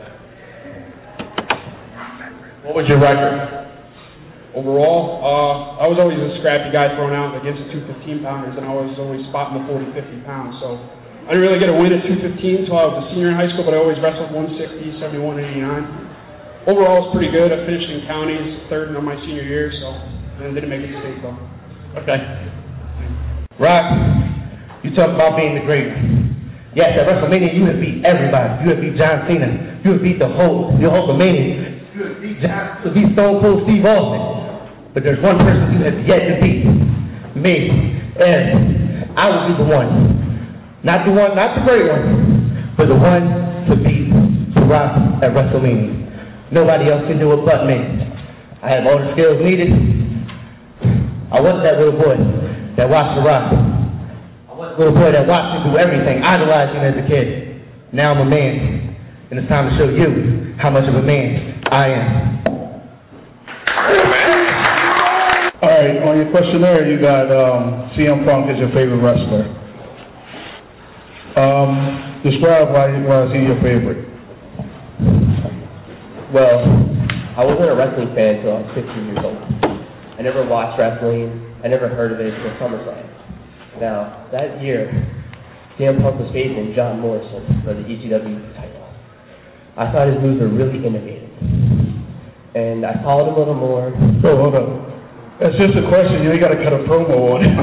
What was your record? Overall, I was always a scrappy guy thrown out against the 215-pounders, and I was always spotting the 40, 50 pounds. So I didn't really get a win at 215 until I was a senior in high school, but I always wrestled 160, 71, 89. Overall, it's pretty good. I finished in counties, third in my senior year, so I didn't make it to state, though. Okay. Rock, you talk about being the great. Yes, at WrestleMania, you have beat everybody. You have beat John Cena. You have beat the Hulkamania. You have beat Stone Cold Steve Austin. But there's one person you have yet to beat. Me. And I will be the one. Not the one, not the great one, but the one to beat The Rock at WrestleMania. Nobody else can do it but me. I have all the skills needed. I wasn't that little boy that watched The Rock. I wasn't a little boy that watched him do everything, idolized him as a kid. Now I'm a man, and it's time to show you how much of a man I am. All right, on your questionnaire, you got CM Punk as your favorite wrestler. Describe why is he your favorite? Well, I wasn't a wrestling fan until I was 15 years old. I never watched wrestling. I never heard of it until SummerSlam. Now, that year, CM Punk was facing John Morrison for the ECW title. I thought his moves were really innovative. And I followed him a little more. Oh, hold on. That's just a question. You ain't got to cut a promo on it.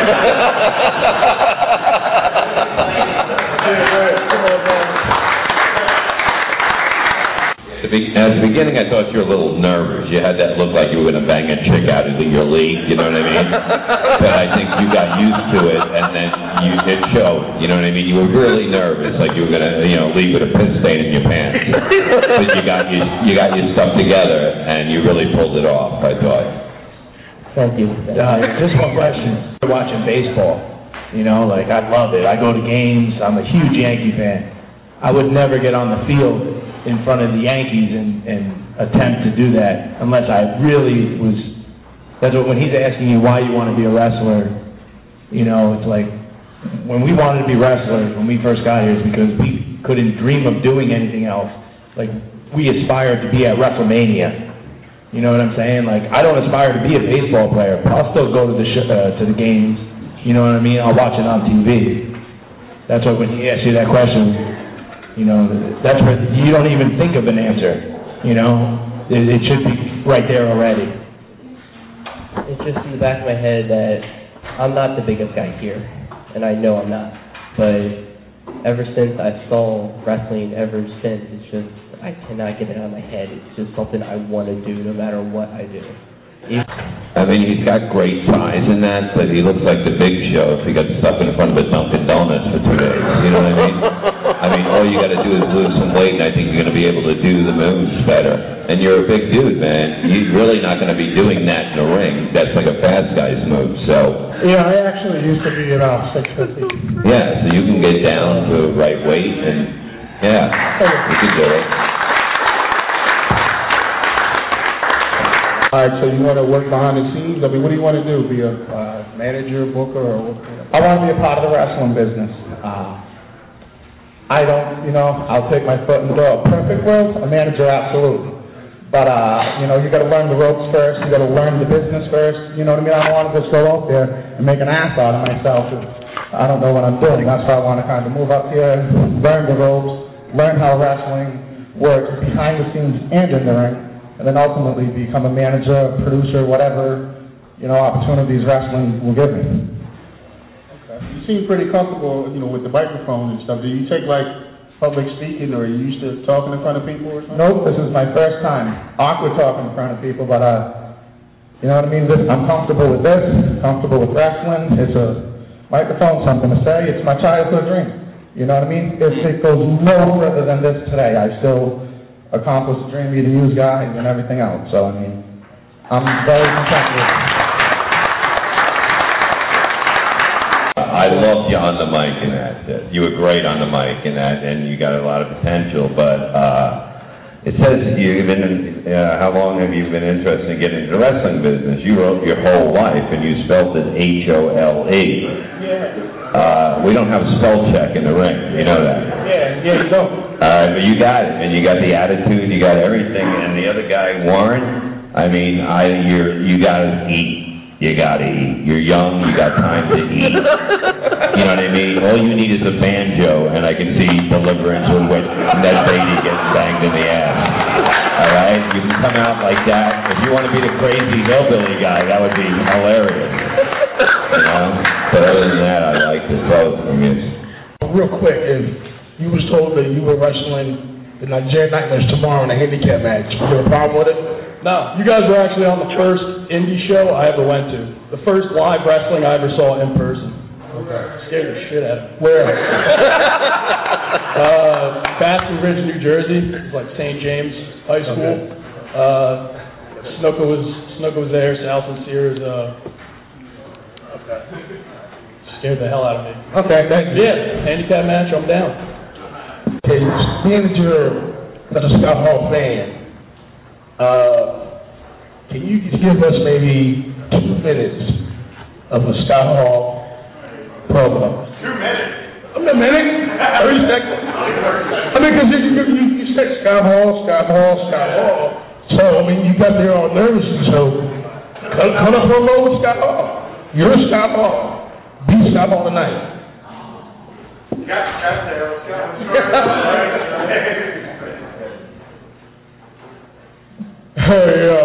At the beginning, I thought you were a little nervous. You had that look like you were going to bang a chick out of your league, you know what I mean? But I think you got used to it, and then it showed, you know know what I mean? You were really nervous, like you were going to, leave with a piss stain in your pants. But you got your stuff together, and you really pulled it off, I thought. Thank you. Just one question. Watching baseball, I love it. I go to games. I'm a huge Yankee fan. I would never get on the field in front of the Yankees and attempt to do that unless I really was. That's what, when he's asking you why you want to be a wrestler, it's like when we wanted to be wrestlers when we first got here, it's because we couldn't dream of doing anything else. Like we aspired to be at WrestleMania. You know what I'm saying? Like I don't aspire to be a baseball player, but I'll still go to the games. You know what I mean? I'll watch it on TV. That's what when he asks you that question. That's where you don't even think of an answer. It should be right there already. It's just in the back of my head that I'm not the biggest guy here, and I know I'm not. But ever since I saw wrestling, it's just I cannot get it out of my head. It's just something I want to do no matter what I do. I mean, he's got great size in that, but he looks like the Big Show if he got stuck in front of a Dunkin' Donuts for 2 days. You know what I mean? I mean, all you got to do is lose some weight, and I think you're going to be able to do the moves better. And you're a big dude, man. You're really not going to be doing that in the ring. That's like a fast guy's move, so. Yeah, I actually used to be around 650. Yeah, so you can get down to the right weight, and yeah, you can do it. All right, so you want to work behind the scenes? I mean, what do you want to do? Be a manager, booker, or what? I want to be a part of the wrestling business. I don't, I'll take my foot in the door. Perfect world, a manager, absolutely. But, you got to learn the ropes first. You got to learn the business first. You know what I mean? I don't want to just go out there and make an ass out of myself. I don't know what I'm doing. That's why I want to kind of move up here, learn the ropes, learn how wrestling works behind the scenes and in the ring. And then ultimately become a manager, producer, whatever, opportunities wrestling will give me. Okay. You seem pretty comfortable, with the microphone and stuff. Do you take, public speaking, or are you used to talking in front of people or something? Nope, this is my first time. Awkward talking in front of people, but, you know what I mean? I'm comfortable with this, comfortable with wrestling. It's a microphone, something to say. It's my childhood dream. You know what I mean? If it goes no further than this today, I still accomplish the dream, be the news guy and everything else. So, I mean, I'm very content with it. I loved you on the mic in that. You were great on the mic in that, and you got a lot of potential. But it says you've been how long have you been interested in getting into the wrestling business? You wrote your whole life, and you spelled it H-O-L-E. Yeah. We don't have a spell check in the ring. You know that. Yeah, you don't. But you got it, and you got the attitude, you got everything. And the other guy, Warren, I mean, you gotta eat. You gotta eat. You're young, you got time to eat. You know what I mean? All you need is a banjo, and I can see Deliverance with Ned Beatty getting banged in the ass. All right? You can come out like that. If you want to be the crazy hillbilly guy, that would be hilarious. But other than that, I like this both. I mean, real quick, if you was told that you were wrestling the Nigerian Nightmares tomorrow in a handicap match, you have a problem with it? No. You guys were actually on the first indie show I ever went to. The first live wrestling I ever saw in person. Okay. Scared the shit out of me. Where? Baston Ridge, New Jersey. It was like St. James High School. Okay. Snooker was there. Sal Sincere is scared the hell out of me. Okay, thank you. Yeah, handicap match, I'm down. Okay, being that you're a Scott Hall fan, can you give us maybe 2 minutes of a Scott Hall promo? 2 minutes? A minute? 30 seconds? I mean, because you said Scott Hall. So, I mean, you got there all nervous, so cut a promo with Scott Hall. You're Scott Hall. Be Scott Hall tonight. Hey, yo.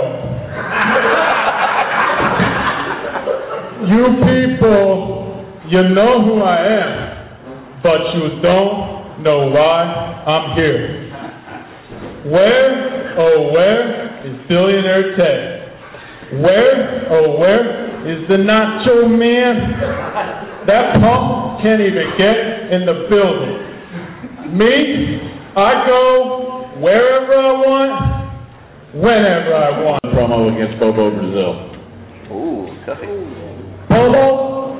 You people, you know who I am, but you don't know why I'm here. Where, oh where, is Billionaire Ted? Where, oh where, is the Nacho Man? That punk can't even get in the building. Me, I go wherever I want, whenever I want. Promo against Bobo Brazil. Ooh, toughy. Bobo?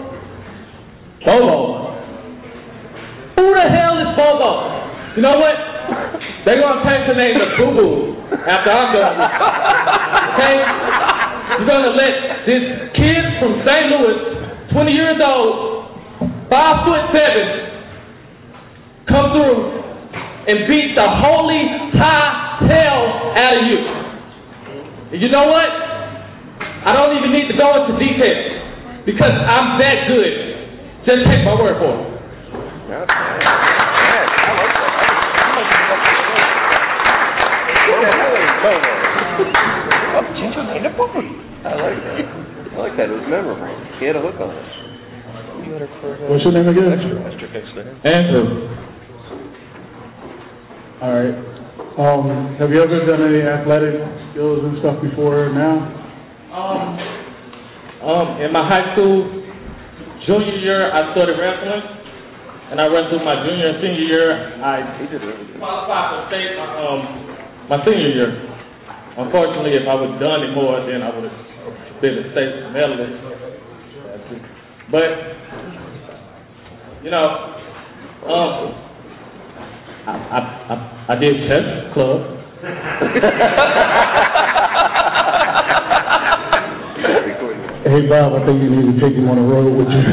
Who the hell is Bobo? You know what? They're going to change the name to Boo Boo after I'm done. Okay? You're going to let this kid from St. Louis, 20 years old, 5'7", come through and beat the holy high hell out of you. And you know what? I don't even need to go into detail because I'm that good. Just take my word for it. I like that. I like that. It was memorable. He had a hook on it. What's your name again? Andrew. All right. Have you ever done any athletic skills and stuff before now? In my high school junior year, I started wrestling, and I wrestled my junior and senior year. I qualified for state my senior year. Unfortunately, if I would have done it more, then I would have been a state medalist. But you know, I did chess club. Hey Bob, I think you need to take him on the road with you.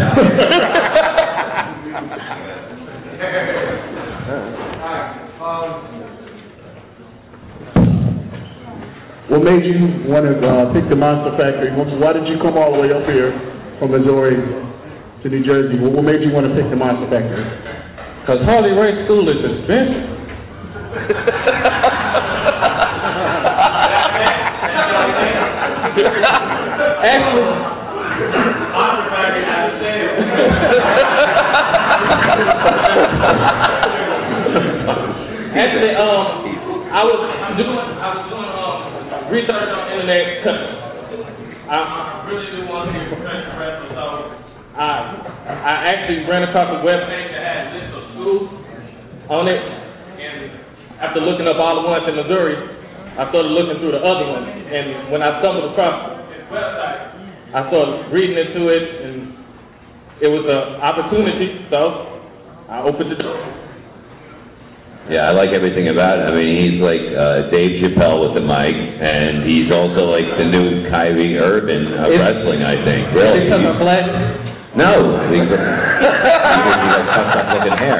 What made you want to pick the Monster Factory? Why did you come all the way up here from Missouri to New Jersey? What made you want to pick the Monster Factory? Because Harley Race School is expensive. Actually, I was doing research on the internet. I really do want to be a professional wrestler, so I actually ran across a webpage that had a list of schools on it, and after looking up all the ones in Missouri, I started looking through the other ones, and when I stumbled across this website, I started reading into it, and it was an opportunity, so I opened the door. Yeah, I like everything about it. I mean, he's like Dave Chappelle with the mic, and he's also like the new Kyrie Irving of wrestling, I think. Really? Is he talking about black? No, I think because he has fucked up looking hair.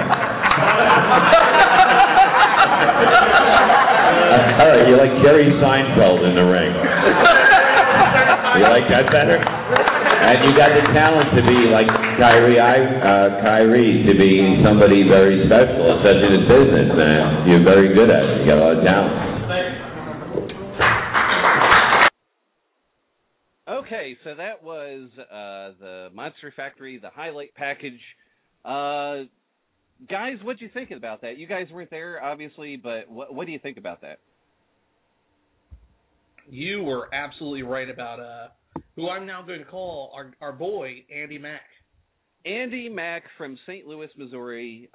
All right, you're like Jerry Seinfeld in the ring. You like that better? And you got the talent to be like Kyrie, to be somebody very special, especially in business, man. You're very good at it. You got a lot of talent. Okay, so that was the Monster Factory, the highlight package. Guys, what'd you think about that? You guys weren't there, obviously, but what do you think about that? You were absolutely right about who I'm now going to call our boy, Andy Mack. Andy Mack from St. Louis, Missouri.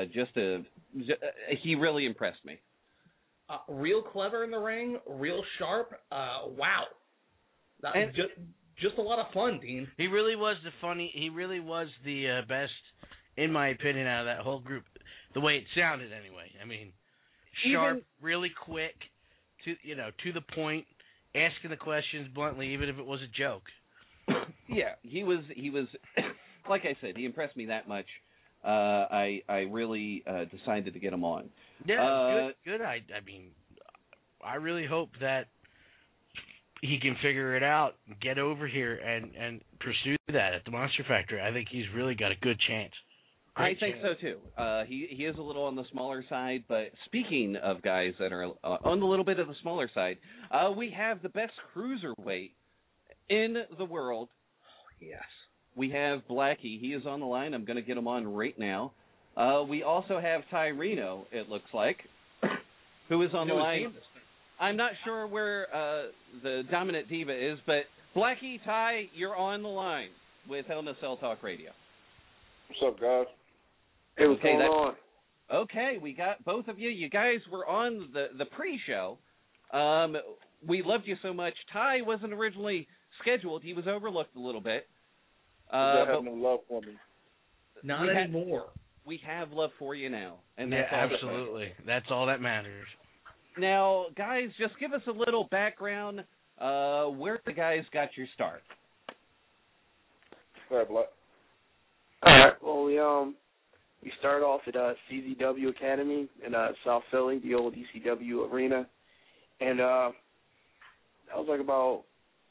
He really impressed me. Real clever in the ring, real sharp. Wow. Just a lot of fun, Dean. He really was the best, in my opinion, out of that whole group. The way it sounded, anyway. I mean, sharp, really quick, to the point, asking the questions bluntly, even if it was a joke. Yeah, he was. Like I said, he impressed me that much. I really decided to get him on. Yeah, good. I mean, I really hope that he can figure it out, get over here, and pursue that at the Monster Factory. I think he's really got a good chance. I think so too. He is a little on the smaller side, but speaking of guys that are on a little bit of the smaller side, we have the best cruiserweight in the world. Yes. We have Blackie. He is on the line. I'm going to get him on right now. We also have Ty Reno, it looks like, who is on the line. I'm not sure where the dominant diva is, but Blackie, Ty, you're on the line with Hell in a Cell Talk Radio. What's up, guys? Hey, what's going on? Okay, we got both of you. You guys were on the pre-show. We loved you so much. Ty wasn't originally scheduled. He was overlooked a little bit. You have no love for me. Not anymore. We have love for you now. And yeah, that's absolutely. That's all that matters. Now, guys, just give us a little background. Where the guys got your start? All right, Black. All right. Well, we started off at CZW Academy in South Philly, the old ECW arena, and that was like about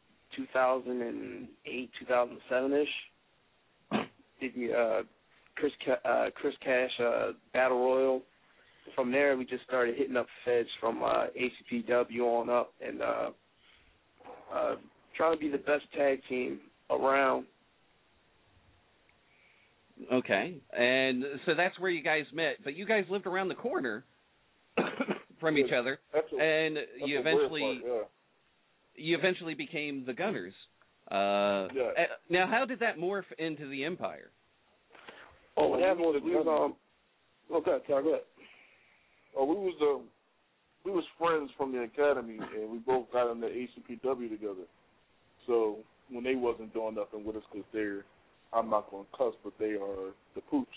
2008, 2007-ish. Did Chris Cash Battle Royal. From there, we just started hitting up feds from ACPW on up and trying to be the best tag team around. Okay, and so that's where you guys met. But you guys lived around the corner from each other, and you eventually became the Gunners. Now, how did that morph into the Empire? Oh, what happened was we was okay, go ahead. Oh, we was friends from the academy, and we both got in the ACPW together. So when they wasn't doing nothing with us, because they're, I'm not going to cuss, but they are the poops.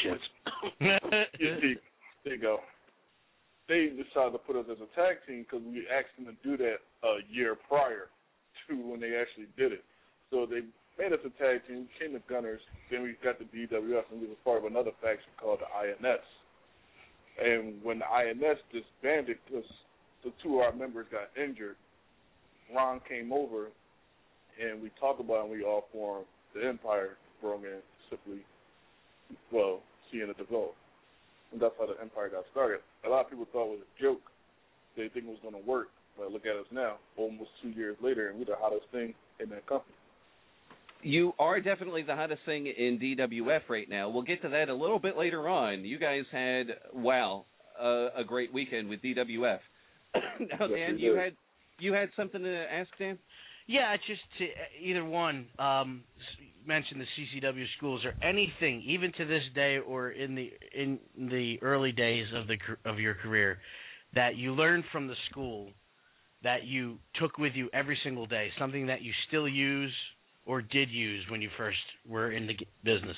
There you go. They decided to put us as a tag team because we asked them to do that a year prior to when they actually did it. So they made us a tag team, became the Gunners, then we got the DWF, and we were part of another faction called the INS. And when the INS disbanded because the two of our members got injured, Ron came over, and we talked about it, and we all formed the Empire program, simply, well, seeing it develop. And that's how the Empire got started. A lot of people thought it was a joke. They think it was going to work. But look at us now, almost 2 years later, and we're the hottest thing in that company. You are definitely the hottest thing in DWF right now. We'll get to that a little bit later on. You guys had, a great weekend with DWF. Now, Dan, you had something to ask, Dan? Yeah, just to either one, mention the CCW schools or anything, even to this day or in the early days of your career, that you learned from the school that you took with you every single day, something that you still use or did use when you first were in the business?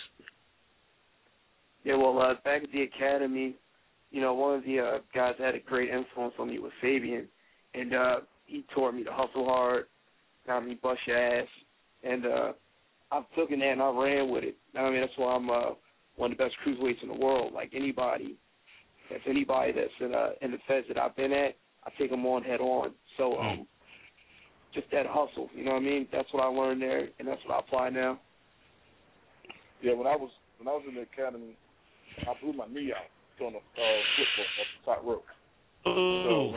Yeah, well, back at the academy, one of the guys that had a great influence on me was Fabian, and he taught me to hustle hard, got me bust your ass, and I've taken that and I ran with it. I mean, that's why I'm one of the best cruiserweights in the world. Like anybody that's in the feds that I've been at, I take them on head on. So just that hustle, you know what I mean? That's what I learned there, and that's what I apply now. Yeah, when I was in the academy, I blew my knee out doing a football off the top rope. So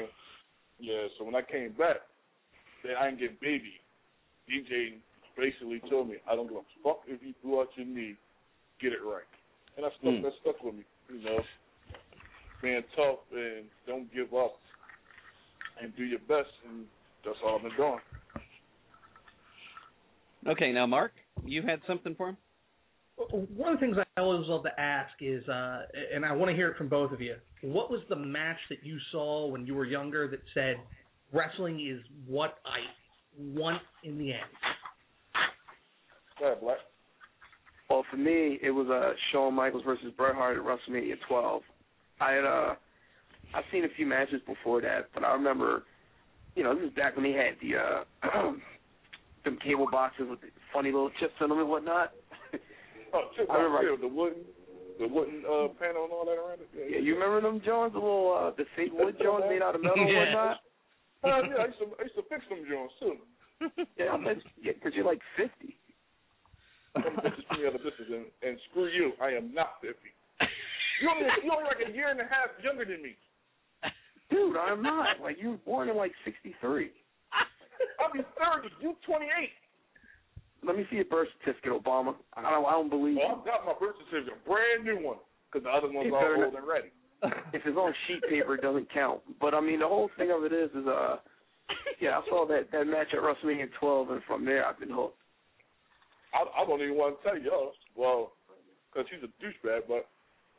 when I came back, then I didn't get baby. DJ basically told me, I don't give a fuck if you blew out your knee, get it right. And that stuck with me, being tough and don't give up and do your best, and that's all I've been doing. Okay, now Mark, you had something for him? One of the things I always love to ask is, and I want to hear it from both of you, what was the match that you saw when you were younger that said, wrestling is what I want in the end? Go ahead, Black. Well, for me, it was Shawn Michaels versus Bret Hart at WrestleMania 12. I've seen a few matches before that, but I remember, this is back when they had the them cable boxes with the funny little chips in them and whatnot. I remember the wooden panel and all that around it. Yeah, you remember them Jones, the little the fake wood Jones made out of metal and whatnot? Yeah, I used to fix them Jones too. Yeah, because you're like 50. Some bitches from the other bitches, and screw you, I am not 50. You're only like a year and a half younger than me. Dude, I'm not. Like, you were born in like 63. I'll be 30. You 28. Let me see your birth certificate, Obama. I don't believe you. I've got my birth certificate, brand new one, because the other one's all old and ready. If it's on sheet paper, it doesn't count. But, I mean, the whole thing of it is I saw that match at WrestleMania 12, and from there I've been hooked. I don't even want to tell you, well, because he's a douchebag, but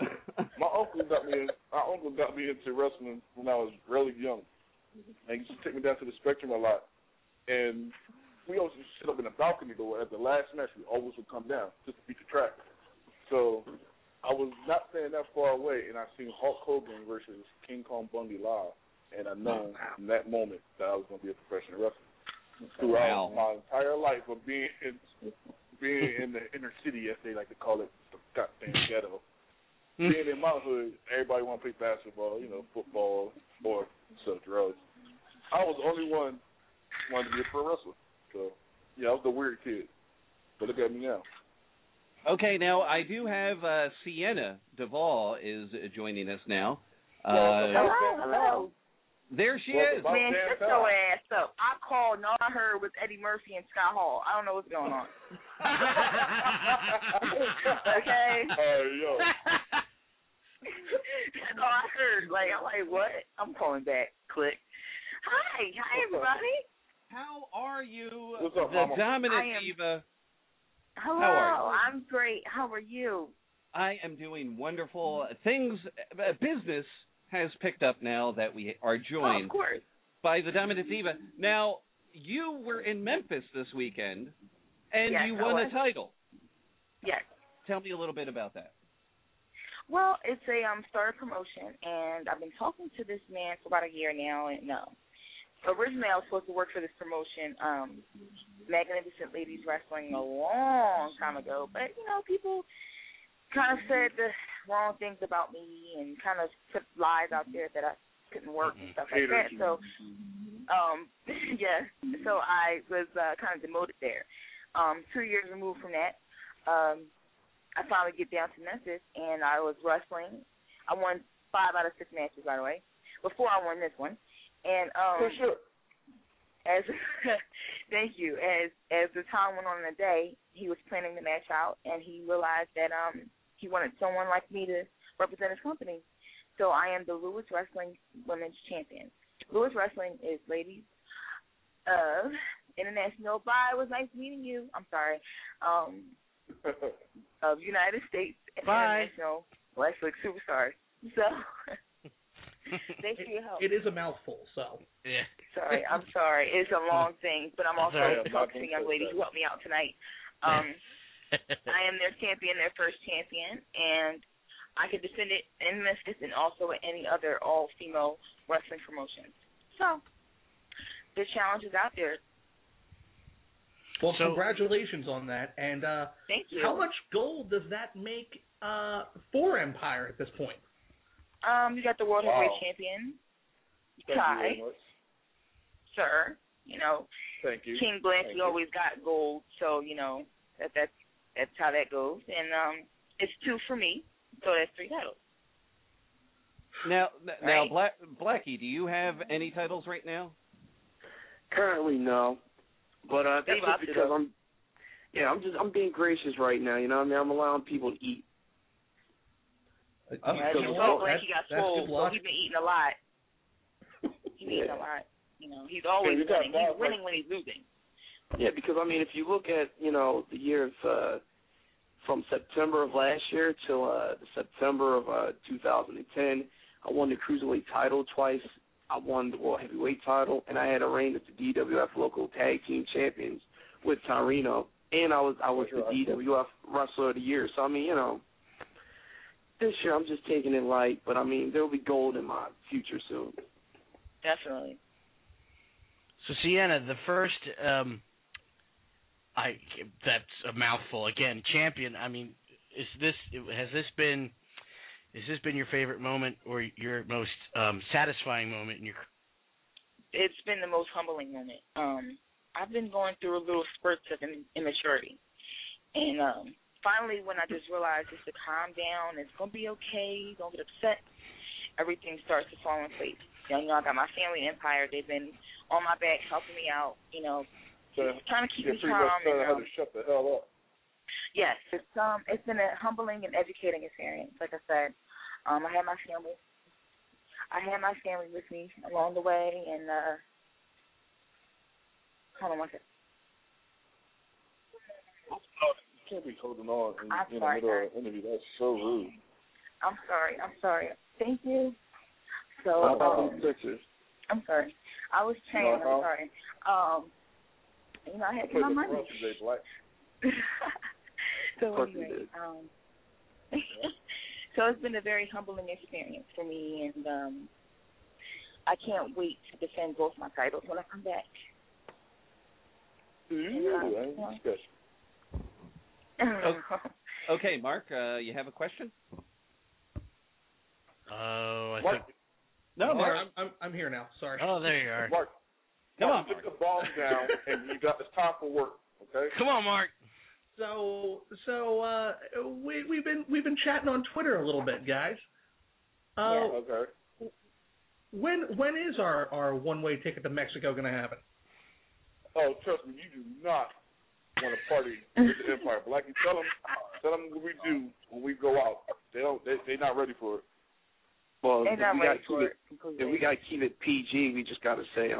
My uncle got me into wrestling when I was really young. And he used to take me down to the Spectrum a lot. And we always used to sit up in the balcony, though. At the last match, we always would come down just to beat the track. So I was not staying that far away, and I seen Hulk Hogan versus King Kong Bundy live. And I know from that moment that I was going to be a professional wrestler. Throughout my entire life of being in the inner city, as they like to call it, the goddamn ghetto. Being in my hood, everybody want to play basketball, football, or sell drugs. I was the only one wanted to be a pro wrestler. So, yeah, I was the weird kid. But look at me now. Okay, now I do have Sienna Duvall is joining us now. Hello. There she is. Man, shut your ass up. I called and all I heard was Eddie Murphy and Scott Hall. I don't know what's going on. Okay? Yo. That's all I heard. I'm like, what? I'm calling back. Click. Hi everybody. How are you? What's up, the Mama? dominant diva? Hello. How are you? I'm great. How are you? I am doing wonderful. Business has picked up now that we are joined by the dominant diva. Now, you were in Memphis this weekend, and you won a title. Yes. Tell me a little bit about that. Well, it's a starter promotion, and I've been talking to this man for about a year now, and originally I was supposed to work for this promotion, Magnificent Ladies Wrestling, a long time ago, but, people kind of said the wrong things about me and kind of put lies out there that I couldn't work and stuff like that. So, so I was kind of demoted there. 2 years removed from that, I finally get down to Memphis, and I was wrestling. I won 5 out of 6 matches, by the way, before I won this one. And for sure. Thank you. As the time went on in the day, he was planning the match out, and he realized that he wanted someone like me to represent his company. So I am the Lewis Wrestling Women's Champion. Lewis Wrestling is ladies of international. Bye. It was nice meeting you. I'm sorry. Of United States and international wrestling superstars. So thanks for your help. It is a mouthful, so. Yeah. I'm sorry. It's a long thing, but I'm also talking to a young lady who helped me out tonight. I am their champion, their first champion, and I can defend it in Memphis and also at any other all-female wrestling promotion. So the challenge is out there. Well, congratulations on that. And thank you. How much gold does that make for Empire at this point? You got the World Heavyweight Champion, Ty, sir. Thank you. King Blanchie always got gold, so that's how that goes. And it's 2 for me, so that's 3 titles. Now, Blackie, do you have any titles right now? Currently, no. But that's just because I'm being gracious right now. I'm allowing people to eat. Blanchie got swole, so he's been eating a lot. He's eating a lot. He's always winning. He's winning when he's losing. Yeah, because if you look at the year of from September of last year till September of 2010, I won the Cruiserweight title twice. I won the World Heavyweight title, and I had a reign as the DWF Local Tag Team Champions with Tyreno, and I was the DWF Wrestler of the Year. So this year I'm just taking it light, but there'll be gold in my future soon. Definitely. So Sienna, the first, that's a mouthful again. Champion. Has this been your favorite moment or your most satisfying moment in your? It's been the most humbling moment. I've been going through a little spurts of immaturity, and finally, when I just realized just to calm down, it's gonna be okay. Don't get upset. Everything starts to fall in place. I got my family Empire. They've been on my back, helping me out. Trying to keep me calm. How to shut the hell up. Yes, it's been a humbling and educating experience. Like I said, I had my family with me along the way, and hold on one second. You can't be holding on in the sorry, middle of an interview. That's so rude. I'm sorry. Thank you. So, How about the Sixers? I'm sorry. I was saying, I'm sorry. I had to get my money. So anyway, so it's been a very humbling experience for me, and I can't wait to defend both my titles when I come back. Okay, Mark, you have a question? Oh, I think. No, Mark, I'm here now. Sorry. Oh, there you are. Mark, come on. Put the bomb down, and it's time for work. Okay. Come on, Mark. So we've been chatting on Twitter a little bit, guys. Okay. When is our one-way ticket to Mexico going to happen? Oh, trust me, you do not want to party with the Empire. But like you tell them what we do when we go out. They're not ready for it. Well, if we got to keep it PG, we just got to say,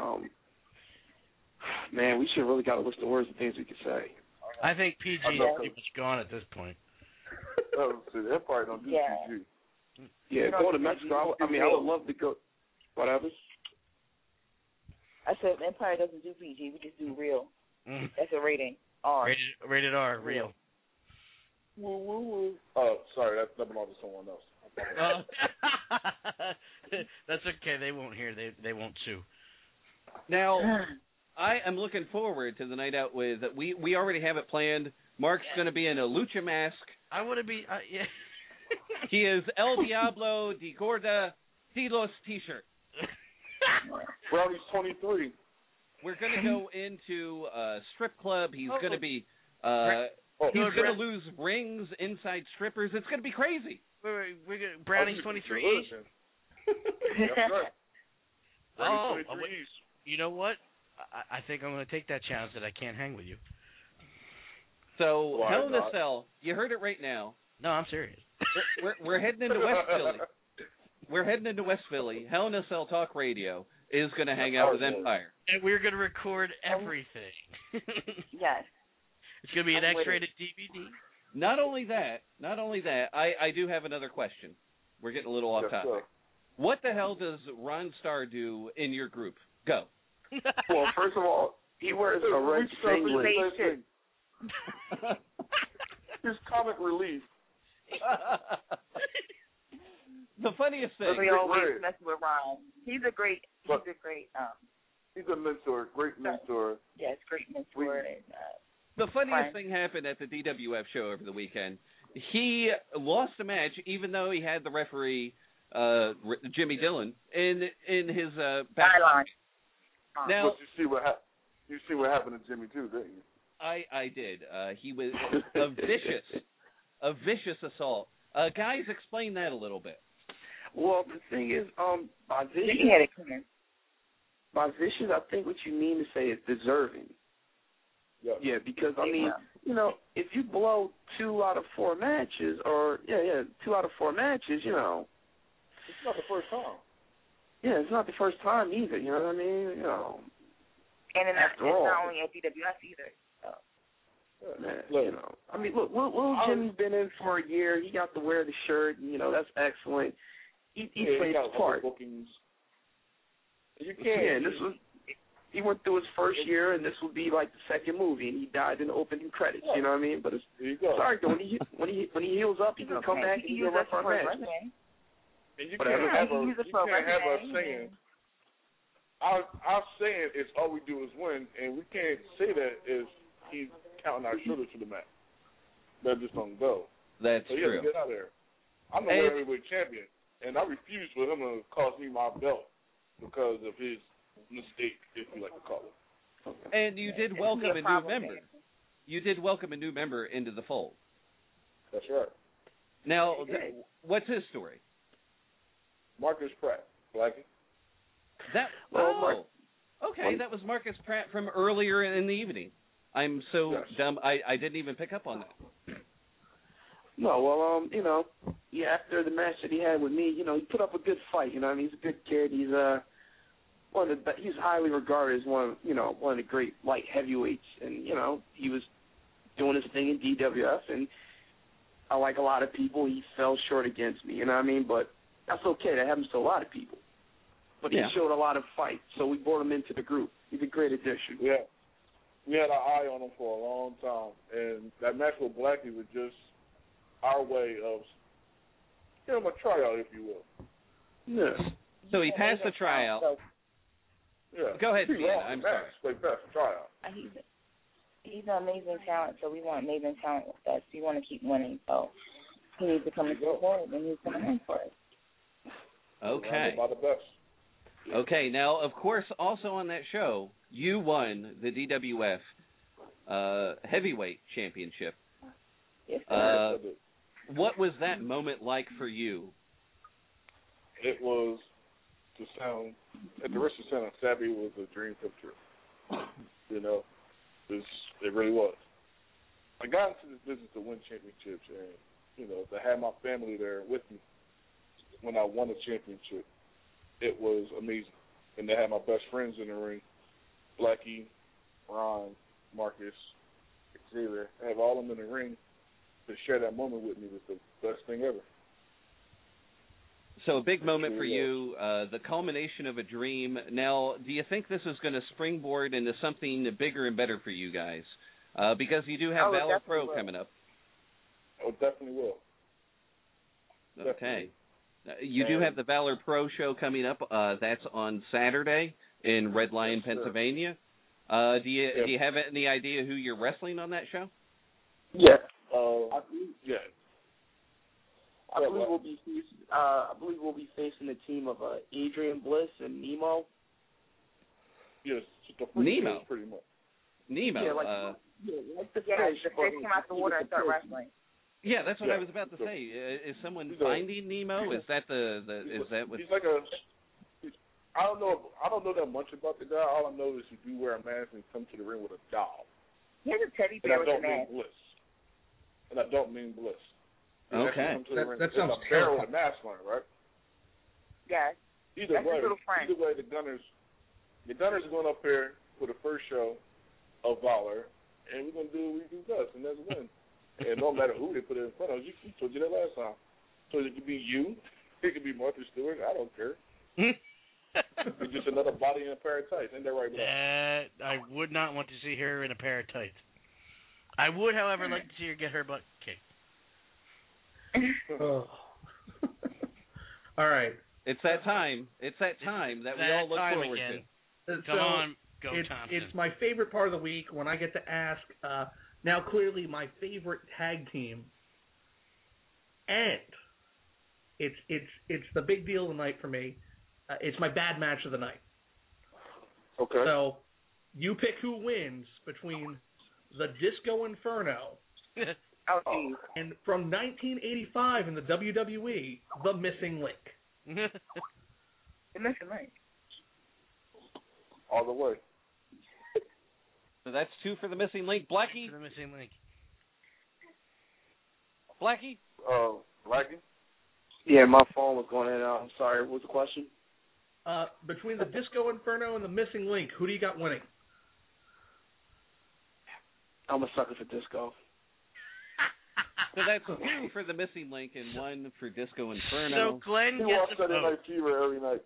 man, we should really got a list of words and things we could say. I think PG is pretty much gone at this point. The Empire don't do PG. Yeah, go to Mexico. I would love to go. Whatever. I said Empire doesn't do PG. We just do real. That's a rating. R. Rated R, real. Woo, woo, woo. Oh, sorry, that belongs to someone else. That's okay. They won't hear. They won't sue. Now, I am looking forward to the night out with. We already have it planned. Mark's going to be in a lucha mask. I want to be. Yeah. He is El Diablo de Gorda de los T-shirt. Brownie's 23. We're going to go into a strip club. He's going to be. He's going to lose rings inside strippers. It's going to be crazy. Wait. Brownie's 23. You know what? I think I'm going to take that chance that I can't hang with you. So, Hell in a Cell, you heard it right now. No, I'm serious. We're heading into West Philly. We're heading into West Philly. Hell in a Cell Talk Radio is going to hang out with Empire. And we're going to record everything. Yes. It's going to be an X-rated DVD. Not only that, I do have another question. We're getting a little off topic. Sir. What the hell does Ron Starr do in your group? Go. Well, first of all, he wears a red singlet. His comic relief. The funniest thing. We always mess with Ron. He's a great. He's a mentor, great mentor. Yes, great mentor. The funniest thing happened at the DWF show over the weekend. He lost a match, even though he had the referee Jimmy Dillon in his back line. Now, but you see what happened to Jimmy too, didn't you? I did. He was a vicious assault. Guys, explain that a little bit. Well, the thing is, by vicious, I think what you mean to say is deserving. Yeah, because I mean, if you blow 2 out of 4 matches, or 2 out of 4 matches, it's not the first time. Yeah, it's not the first time either. You know what I mean? And it's not only at DWF either. Man, I mean, look, Little Jimmy's been in for a year. He got to wear the shirt, and that's excellent. He played his part. You can't. He went through his first year, and this would be like the second movie, and he died in the opening credits. You know what I mean? But it's sorry, when he heals up, he can come back and he can run for a match. And you can't have a saying. Our saying is all we do is win, and we can't say that if he's counting our shoulders to the match. That just don't go. That's so true. Get out there. I'm the heavyweight champion, and I refuse for him to cost me my belt because of his mistake, if you like to call it. And you did welcome a new member. You did welcome a new member into the fold. That's right. Now, what's his story? Marcus Pratt, Blackie. Okay, that was Marcus Pratt from earlier in the evening. I'm so dumb, I didn't even pick up on that. No, well, after the match that he had with me, he put up a good fight. I mean, he's a good kid. He's he's highly regarded as one of the great light heavyweights, and he was doing his thing in DWF, and like a lot of people, he fell short against me. You know what I mean? But that's okay. That happens to a lot of people. But he showed a lot of fight, so we brought him into the group. He's a great addition. Yeah. We had our eye on him for a long time, and that match with Blackie was just our way of give him a tryout, if you will. Yeah. So he passed the tryout. Yeah. Go ahead, Tina. I'm sorry. They passed the tryout. He's an amazing talent, so we want amazing talent with us. We want to keep winning, so he needs to come and support, and he's going to win for us. Okay. About the best. Okay, now, of course, also on that show, you won the DWF Heavyweight Championship. Yes, what was that moment like for you? It was, to sound, at the risk of sounding savvy, it was a dream come true. You know, it really was. I got into this business to win championships, and, you know, to have my family there with me when I won a championship, it was amazing. And to have my best friends in the ring, Blackie, Ron, Marcus, Xavier, to have all of them in the ring to share that moment with me was the best thing ever. So a big moment for you, the culmination of a dream. Now, do you think this is going to springboard into something bigger and better for you guys? Because you do have Valor Pro coming up. Oh, definitely will. Okay. You do have the Valor Pro show coming up. That's on Saturday in Red Lion, Pennsylvania. Do you have any idea who you're wrestling on that show? Yeah. I believe we'll be facing the team of Adrian Bliss and Nemo. Yes, Nemo. Pretty much. Nemo. Yeah, like the fish. The fish come out the water and start wrestling. Yeah, that's what I was about to say. Is someone finding Nemo? Is that is that what? He's like I don't know that much about the guy. All I know is he do wear a mask and come to the ring with a doll. He has a teddy bear with a mask. And I don't mean Bliss. Okay. That sounds a bear with a mask on, right? Yes. Either That's way, his little friend. the Gunners are going up here for the first show of Valor, and we're going to do what we do best, and that's win. And no matter who they put it in front of, you told you that last time. So it could be you, it could be Martha Stewart, I don't care. It's just another body in a pair of tights, ain't that right? I would not want to see her in a pair of tights. I would, however, like to see her get her butt kicked. Oh. All right. It's that time. It's that time that we all look forward to. Come on, go Thompson. It's my favorite part of the week when I get to ask, now clearly my favorite tag team, and it's the big deal tonight for me. It's my bad match of the night. Okay. So you pick who wins between the Disco Inferno and from 1985 in the WWE, the Missing Link. The Missing Link. All the way. So that's 2 for the Missing Link. Blackie? For the Missing Link. Blackie? Blackie? Yeah, my phone was going in and out. I'm sorry. What was the question? Between the Disco Inferno and the Missing Link, who do you got winning? I'm a sucker for Disco. So that's 2 for the Missing Link and 1 for Disco Inferno. So Glenn He gets watched Saturday Night Fever every night.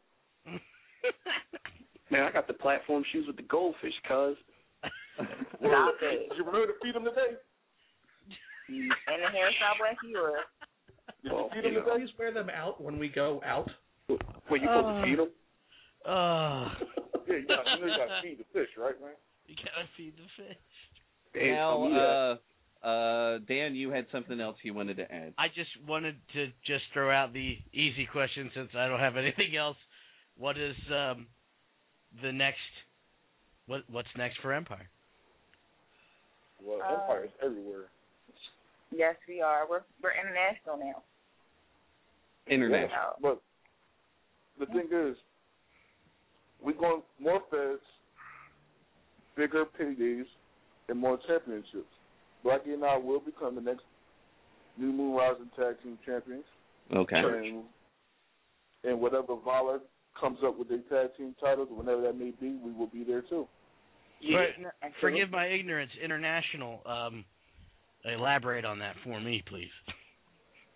Man, I got the platform shoes with the goldfish, cuz. Stop it. Did you remember to feed him today? And the hairstyle, Blackie, or? Can you always wear them out when we go out? Wait, you supposed to feed them? Yeah, you got to feed the fish, right, man? You gotta feed the fish. Now, Dan, you had something else you wanted to add. I just wanted to just throw out the easy question since I don't have anything else. What is the next? What's next for Empire? Well, Empire is everywhere. Yes, we are. We're international now. International. Yeah, but the thing is, we're going more feds, bigger paydays, and more championships. Blackie and I will become the next New Moon Rising Tag Team Champions. Okay. And whatever Valor comes up with their tag team titles, whenever that may be, we will be there too. Yeah. But forgive my ignorance. International. Elaborate on that for me, please.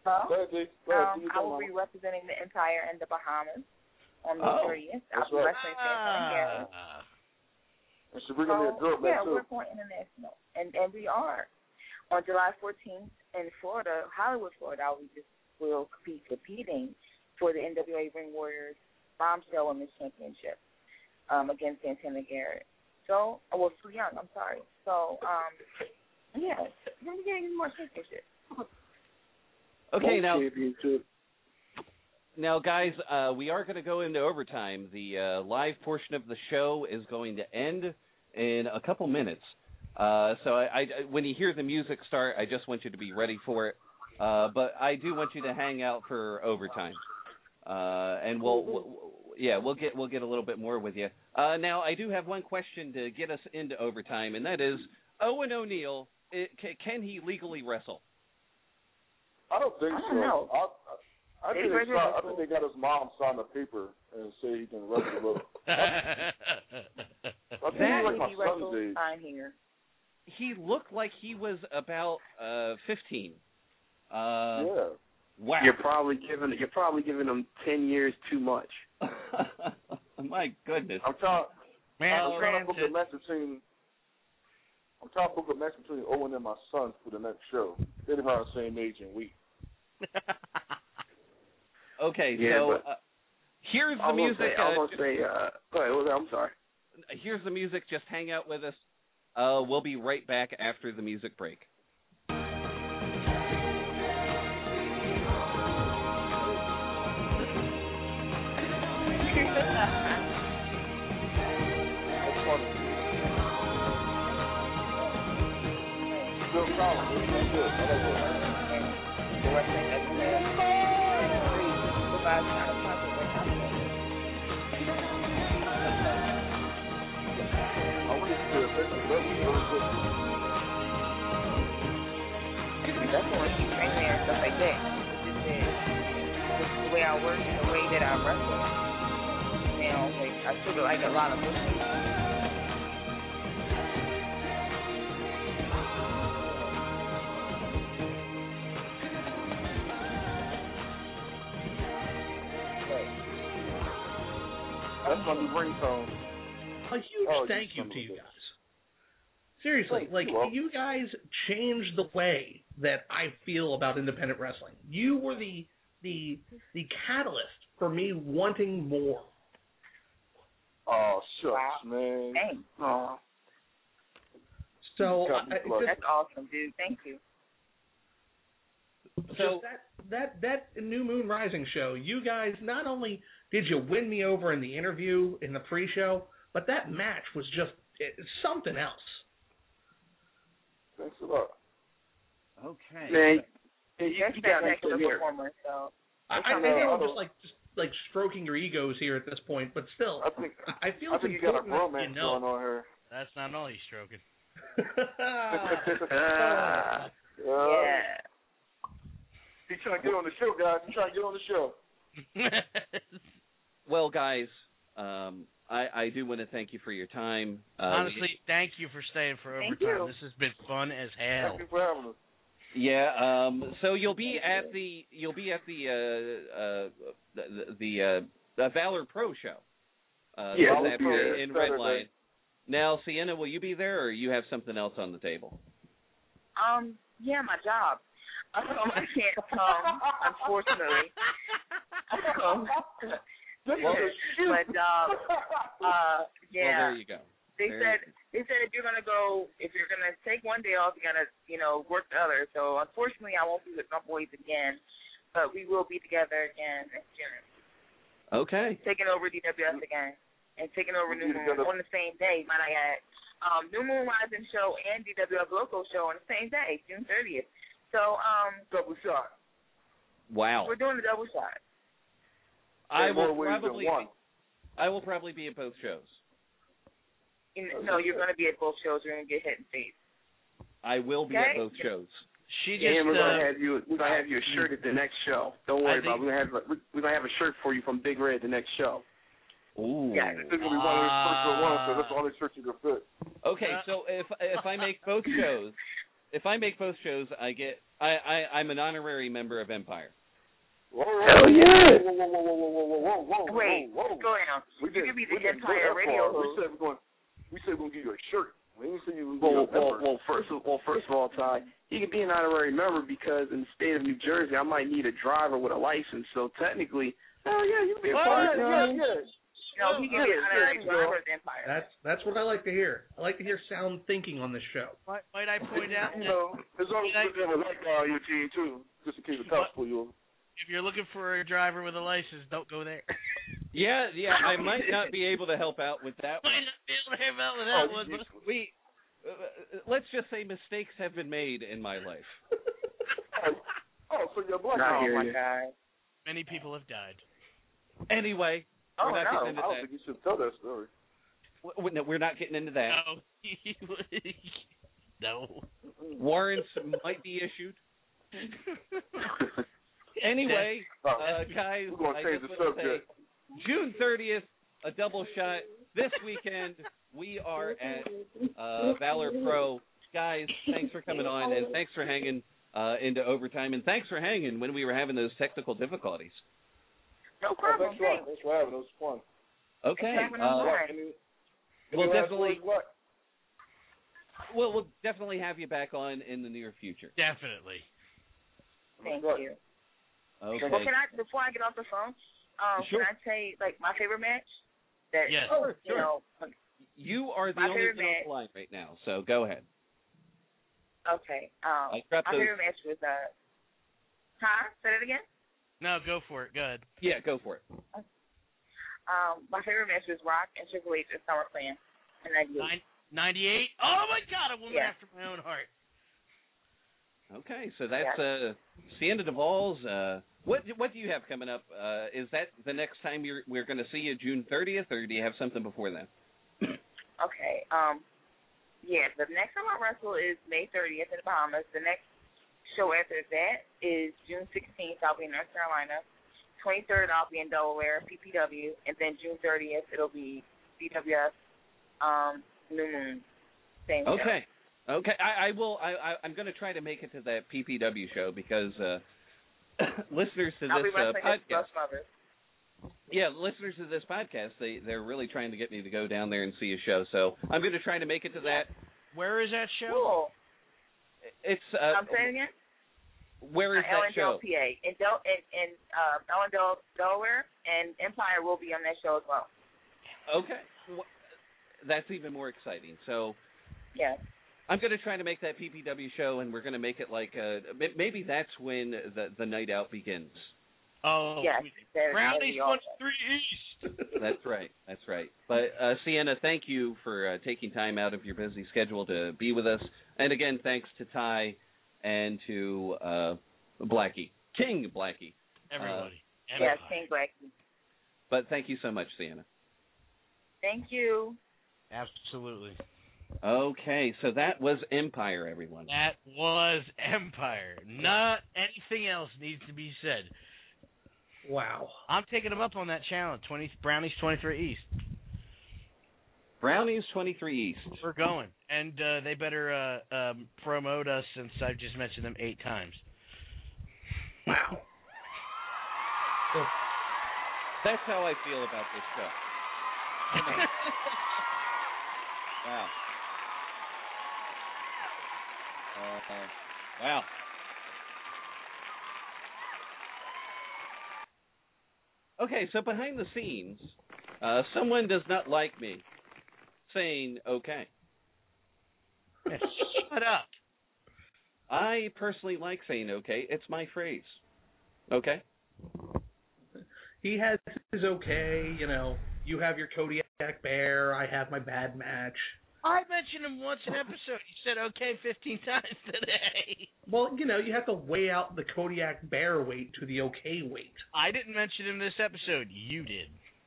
Well, Go ahead, I will be representing the Empire and the Bahamas on the 30th. I'll be wrestling Santana Garrett. And so we're going to be a girl match, too. We're going international. And we are. On July 14th in Florida, Hollywood, Florida, will be competing for the NWA Ring Warriors Bombshell Women's Championship against Santana Garrett. So, Su Young, I'm sorry. So, yeah, we're getting more championship. Okay, now, guys, we are going to go into overtime. The live portion of the show is going to end in a couple minutes. So I when you hear the music start, I just want you to be ready for it. But I do want you to hang out for overtime, and we'll get a little bit more with you. Now, I do have one question to get us into overtime, and that is Owen O'Neill. Can he legally wrestle? I don't think so. Know. I think they got his mom sign a paper and say he can wrestle. I think he's like my son's age. Here. He looked like he was about 15. Yeah. Wow. You're probably giving him 10 years too much. My goodness. I'm trying to book a match between Owen and my son for the next show. They're about the same age and weight. Okay, yeah, so here's the music. Go ahead, I'm sorry. Here's the music. Just hang out with us. We'll be right back after the music break. Bill Collins, that's good. I like that. That's why I keep training and stuff like that. It's the way I work and the way that I wrestle. You know, like, I feel like a lot of listeners. That's my new ringtone. A huge thank you to you guys. Seriously, you guys changed the way that I feel about independent wrestling. You were the catalyst for me wanting more. Oh, shucks, man. Thanks. Oh. So that's awesome, dude. Thank you. So that New Moon Rising show, you guys, not only did you win me over in the interview in the pre-show, but that match was just something else. Thanks a lot. Okay. Man, you're a spectacular performer, so I think I'm just like stroking your egos here at this point, but still, I feel it's you got a important bromance going on here. That's not all he's stroking. Yeah. He's trying to get on the show, guys. He's trying to get on the show. Well, guys, I do want to thank you for your time. Honestly, thank you for staying for overtime. This has been fun as hell. Thank you for having us. Yeah. So you'll be at the Valor Pro show. We'll be in Redline. Now, Sienna, will you be there, or you have something else on the table? Yeah, my job. I can't come, unfortunately. My job. Yeah. Well, there you go. They said if you're gonna take one day off, you gotta work the other. So unfortunately, I won't be with my boys again, but we will be together again next year. Okay. Taking over DWS again and taking over New Moon on the same day. Might I add, New Moon Rising show and DWF Local show on the same day, June 30th. So double shot. Wow. We're doing a double shot. I will probably be at both shows. No, you're going to be at both shows. You're going to get hit in face. I will be at both shows. And we're going to have you. We're going to have you a shirt at the next show. Don't worry about it. We're going to have a shirt for you from Big Red the next show. Ooh. Yeah, this is going to be one of those shirts so that's the only shirt you can fit. Okay, so if I make both shows, if I make both shows, I'm an honorary member of Empire. Hell yeah! Wait, go down. You could be the Empire radio host. We said we're gonna give you a shirt. We didn't say you Well, first of all, Ty, he can be an honorary member because in the state of New Jersey, I might need a driver with a license. So technically, hell yeah, you can be a part of it. No, he can be an honorary driver of Empire. That's what I like to hear. I like to hear sound thinking on this show. Might I point out? There's always good to have a light guy on your team too, just in case the cops pull you over. If you're looking for a driver with a license, don't go there. Yeah, I might not be able to help out with that one. Might not be able to help out with that one, but let's just say mistakes have been made in my life. So you're black. Oh my God. Many people have died. Anyway, we're not getting into I don't that. think you should tell that story. No, we're not getting into that. No. Warrants might be issued. Anyway, guys, I just want to say, June 30th, a double shot. This weekend, we are at Valor Pro. Guys, thanks for coming on, and thanks for hanging into overtime, and thanks for hanging when we were having those technical difficulties. No problem. Thanks for having us. It was fun. Okay. We'll definitely have you back on in the near future. Definitely. Thank you. Okay. Well, before I get off the phone, sure. can I say my favorite match? That, yes. Sure. You are the only one on the line right now, so go ahead. Okay. My favorite match was Say that again? No, go for it. Go ahead. Yeah, go for it. My favorite match was Rock and Triple H at SummerSlam in 98. 98? Oh my God, a woman after my own heart. Okay, so that's Sienna Devall's. What do you have coming up? Is that the next time we're going to see you, June 30th, or do you have something before then? Okay. The next time I wrestle is May 30th in the Bahamas. The next show after that is June 16th. I'll be in North Carolina. 23rd, I'll be in Delaware, PPW, and then June 30th, it'll be DWF, New Moon. Same show. Okay, I will. I'm going to try to make it to that PPW show because listeners to this podcast. Listeners to this podcast, they're really trying to get me to go down there and see a show. So I'm going to try to make it to that. Where is that show? Cool. It's. I'm saying again. Where is that show? PA. In Ellendale, Delaware, and Empire will be on that show as well. Okay, that's even more exciting. So. Yeah. I'm going to try to make that PPW show, and we're going to make it like maybe that's when the night out begins. Oh, yes. Brownies 23 East. That's right. But Sienna, thank you for taking time out of your busy schedule to be with us. And again, thanks to Ty and to King Blackie. Everybody. Yes, King Blackie. But thank you so much, Sienna. Thank you. Absolutely. Okay, so that was Empire, everyone. That was Empire. Not anything else needs to be said. Wow. I'm taking them up on that challenge. Brownies 23 East. Brownies 23 East. We're going. And they better promote us since I've just mentioned them 8 times. Wow. That's how I feel about this show. Wow. Wow. Okay, so behind the scenes, someone does not like me saying okay. Shut up. I personally like saying okay. It's my phrase. Okay? He has his okay, you have your Kodiak Bear, I have my bad match. I mentioned him once an episode. You said okay 15 times today. Well, you have to weigh out the Kodiak Bear weight to the okay weight. I didn't mention him this episode. You did.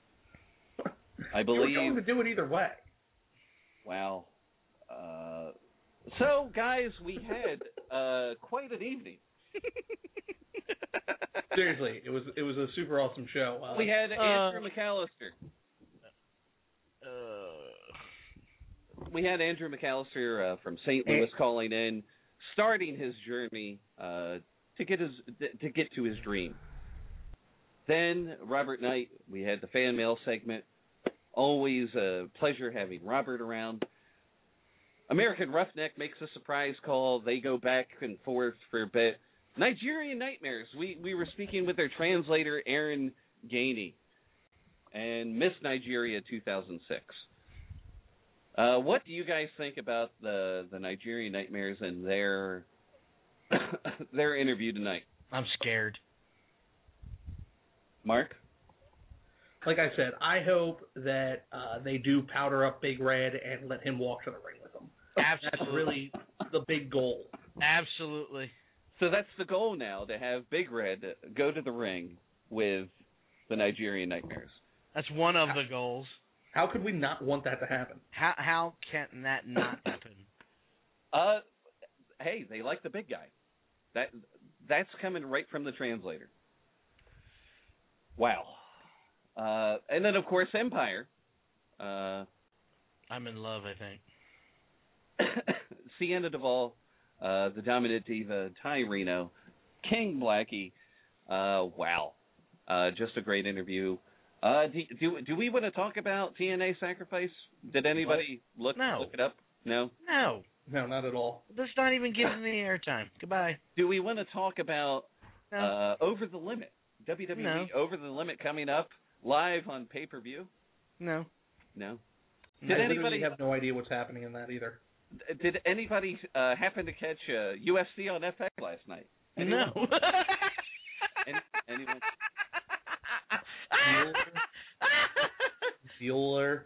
I believe. You're going to do it either way. Wow. So, guys, we had quite an evening. Seriously, it was a super awesome show. We had Andrew McAllister. We had Andrew McAllister from St. Louis calling in. starting his journey to get to his dream. Then Robert Knight, we had the fan mail segment. Always a pleasure having Robert around. American Roughneck makes a surprise call. They go back and forth for a bit. Nigerian Nightmares. We were speaking with their translator, Aaron Gainey, and Miss Nigeria 2006. What do you guys think about the Nigerian Nightmares and their their interview tonight? I'm scared. Mark? Like I said, I hope that they do powder up Big Red and let him walk to the ring with them. Absolutely. That's really the big goal. Absolutely. So that's the goal now, to have Big Red go to the ring with the Nigerian Nightmares. That's one of the goals. How could we not want that to happen? How can that not happen? Hey, they like the big guy. That's coming right from the translator. Wow. And then, of course, Empire. I'm in love, I think. Sienna Duvall, the Dominant Diva, Ty Reno, King Blackie. Wow. Just a great interview. Do we want to talk about TNA Sacrifice? Did anybody look it up? No? No. No, not at all. Let's not even give them any airtime. Goodbye. Do we want to talk about Over the Limit? WWE Over the Limit coming up live on pay-per-view? No. No. Did anybody have no idea what's happening in that either? Did anybody happen to catch UFC on FX last night? Anyone? No. Anyone? Bueller.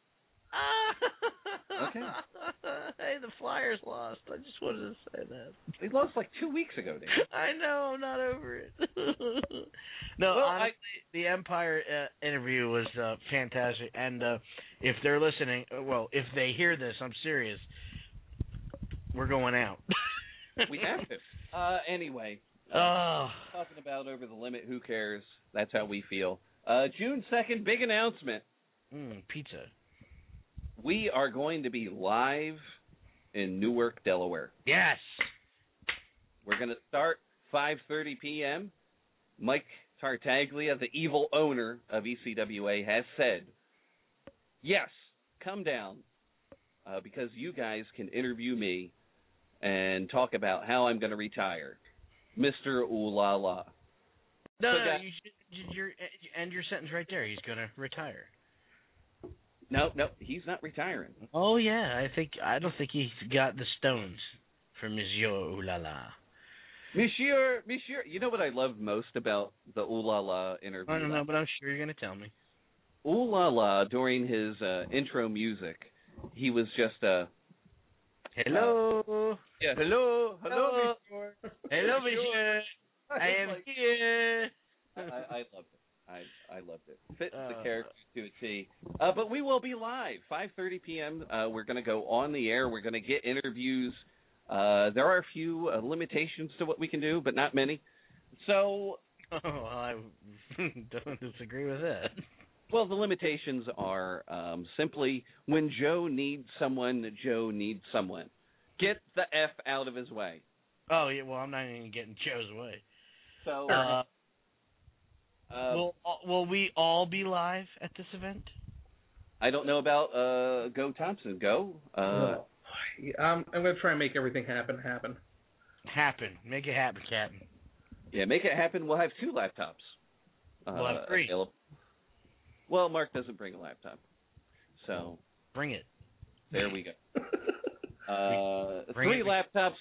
Okay. Hey, the Flyers lost. I just wanted to say that. They lost like 2 weeks ago, Dave. I know, I'm not over it. No, well, honestly, the Empire interview was fantastic. And if they're listening, well, if they hear this, I'm serious, we're going out. We have to. Anyway, talking about Over the Limit, who cares? That's how we feel. June 2nd, big announcement. Pizza. We are going to be live in Newark, Delaware. Yes. We're going to start 5:30 p.m. Mike Tartaglia, the evil owner of ECWA, has said, yes, come down because you guys can interview me and talk about how I'm going to retire. Mr. Ooh La La. No, you should end your sentence right there. He's going to retire. No, he's not retiring. Oh yeah, I don't think he's got the stones for Monsieur Ooh La La. Monsieur, you know what I love most about the Ooh La La interview? I don't know, but I'm sure you're going to tell me. Ooh La La, during his intro music, he was just hello. Yeah. Hello, Monsieur. Hello, Monsieur. I am here. I loved it. I loved it. Fit the character to a T. But we will be live, 5:30 p.m. We're going to go on the air. We're going to get interviews. There are a few limitations to what we can do, but not many. So, I don't disagree with that. Well, the limitations are simply when Joe needs someone, Joe needs someone. Get the F out of his way. Oh, yeah, well, I'm not even getting Joe's way. So, will we all be live at this event? I don't know about Go Thompson. Go. I'm going to try and make everything happen. Make it happen, Captain. Yeah, make it happen. We'll have 2 laptops. We'll have 3. Available. Well, Mark doesn't bring a laptop, so bring it. There we go. 3 laptops,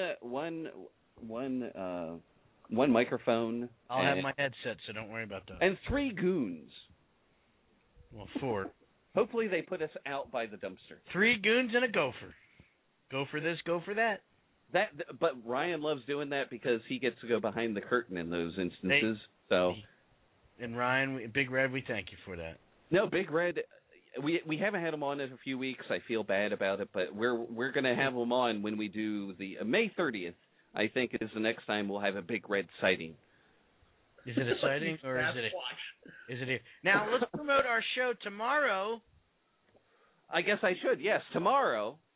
one microphone. I'll have my headset, so don't worry about that. And 3 goons. Well, 4. Hopefully they put us out by the dumpster. 3 goons and a gopher. Go for this, go for that. But Ryan loves doing that because he gets to go behind the curtain in those instances. And Ryan, Big Red, we thank you for that. No, Big Red, we haven't had him on in a few weeks. I feel bad about it, but we're going to have him on when we do the May 30th. I think is the next time we'll have a Big Red sighting. Is it a sighting or is it a? Now let's promote our show tomorrow. I guess I should. Yes, tomorrow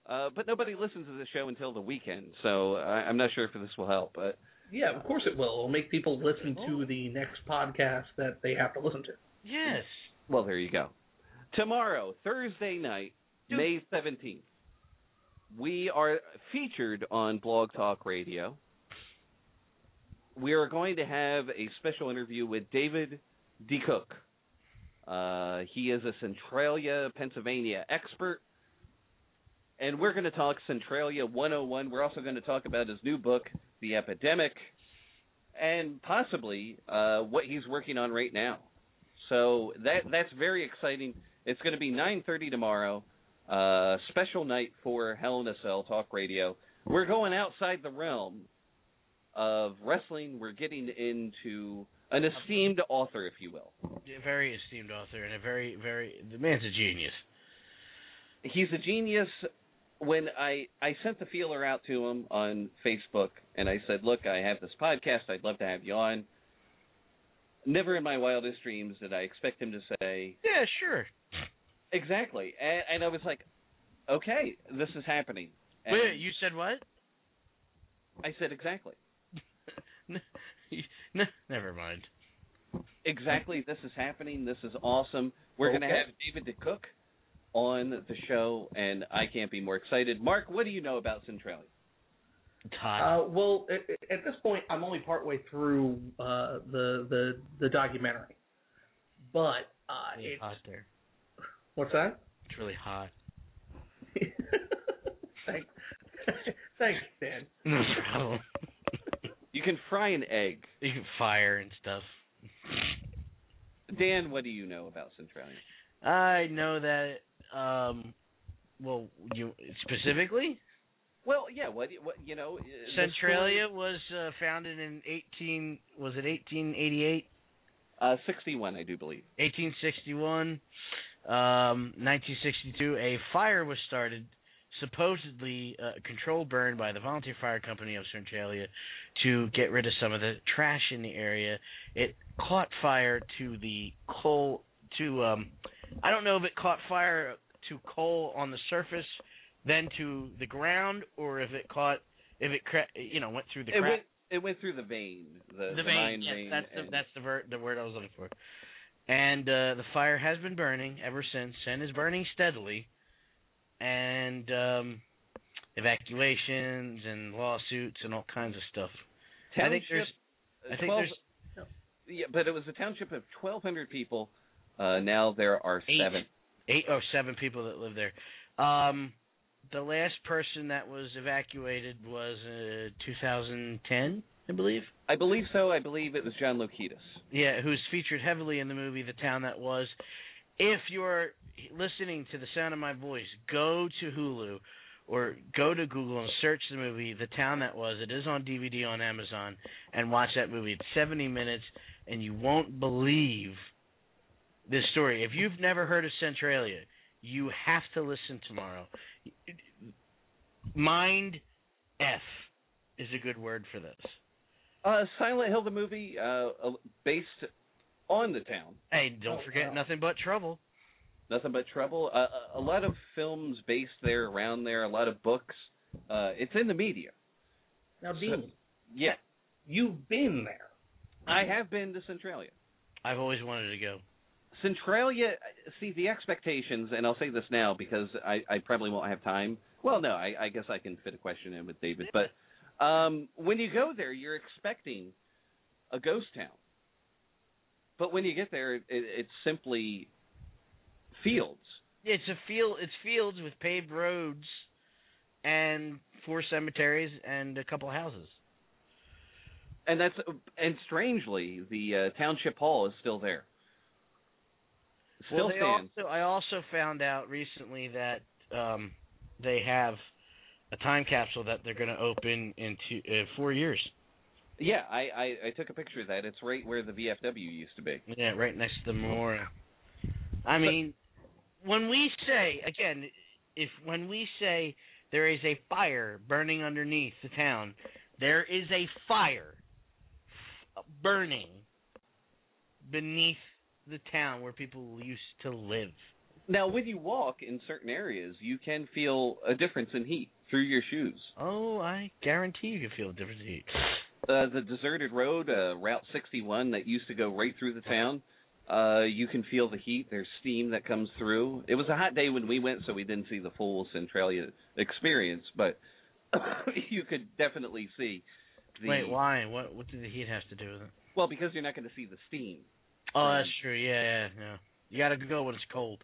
But nobody listens to the show until the weekend, so I'm not sure if this will help. But yeah, of course it will. It'll make people listen to the next podcast that they have to listen to. Yes. Well, there you go. Tomorrow, Thursday night, May 17th, we are featured on Blog Talk Radio. We are going to have a special interview with David DeCook. He is a Centralia, Pennsylvania expert, and we're going to talk Centralia 101. We're also going to talk about his new book, The Epidemic, and possibly what he's working on right now. So that's very exciting. It's going to be 9:30 tomorrow, special night for Hell in a Cell Talk Radio. We're going outside the realm of wrestling. We're getting into an esteemed author, if you will. A very esteemed author, and the man's a genius. He's a genius. When I sent the feeler out to him on Facebook, and I said, look, I have this podcast. I'd love to have you on. Never in my wildest dreams did I expect him to say, yeah, sure. Exactly. And I was like, okay, this is happening. And wait, you said what? I said exactly. Never mind. Exactly, this is happening. This is awesome. We're going to have David DeCook on the show, and I can't be more excited. Mark, what do you know about Centralia? Well, at this point, I'm only partway through the documentary, but it's hot there. What's that? It's really hot. Thanks, Dan. No problem. You can fry an egg. You can fire and stuff. Dan, what do you know about Centralia? I know that. Well, you specifically. Well, yeah. What you know? Centralia was founded in 1888? 61, I do believe. 1861, 1962. A fire was started, supposedly a controlled burn by the Volunteer Fire Company of Centralia to get rid of some of the trash in the area. It caught fire to the coal. I don't know if it caught fire to coal on the surface, then to the ground, or if it went through the crack. It went through the vein, the vein. Yes, vein. That's the word I was looking for. And the fire has been burning ever since, and is burning steadily. And evacuations and lawsuits and all kinds of stuff. I think there's. Yeah, but it was a township of 1,200 people. Now there are 7. 7 people that live there. The last person that was evacuated was 2010, I believe. I believe so. I believe it was John Lokitis. Yeah, who's featured heavily in the movie The Town That Was. If you're listening to the sound of my voice, go to Hulu or go to Google and search the movie The Town That Was. It is on DVD on Amazon, and watch that movie. It's 70 minutes, and you won't believe this story. If you've never heard of Centralia, you have to listen tomorrow. Mind F is a good word for this. Silent Hill, the movie, based on the town. Hey, don't forget Nothing But Trouble. Nothing But Trouble. A lot of films based there, around there, a lot of books. It's in the media. Now, Dean. Yeah. You've been there. I have been to Centralia. I've always wanted to go. Centralia, see, the expectations, and I'll say this now because I probably won't have time. Well, no, I guess I can fit a question in with David. But when you go there, you're expecting a ghost town. But when you get there, it's simply fields. It's fields with paved roads and 4 cemeteries and a couple of houses. And strangely, the township hall is still there. Still stands. I also found out recently that they have a time capsule that they're going to open in 4 years. Yeah, I took a picture of that. It's right where the VFW used to be. Yeah, right next to the memorial. I mean, when we say there is a fire burning underneath the town, there is a fire burning beneath the town where people used to live. Now, when you walk in certain areas, you can feel a difference in heat through your shoes. Oh, I guarantee you can feel a difference in heat. The deserted road, Route 61, that used to go right through the town, you can feel the heat. There's steam that comes through. It was a hot day when we went, so we didn't see the full Centralia experience, but you could definitely see the... Wait, why? What did the heat have to do with it? Well, because you're not going to see the steam. Oh, that's true. Yeah. You got to go when it's cold.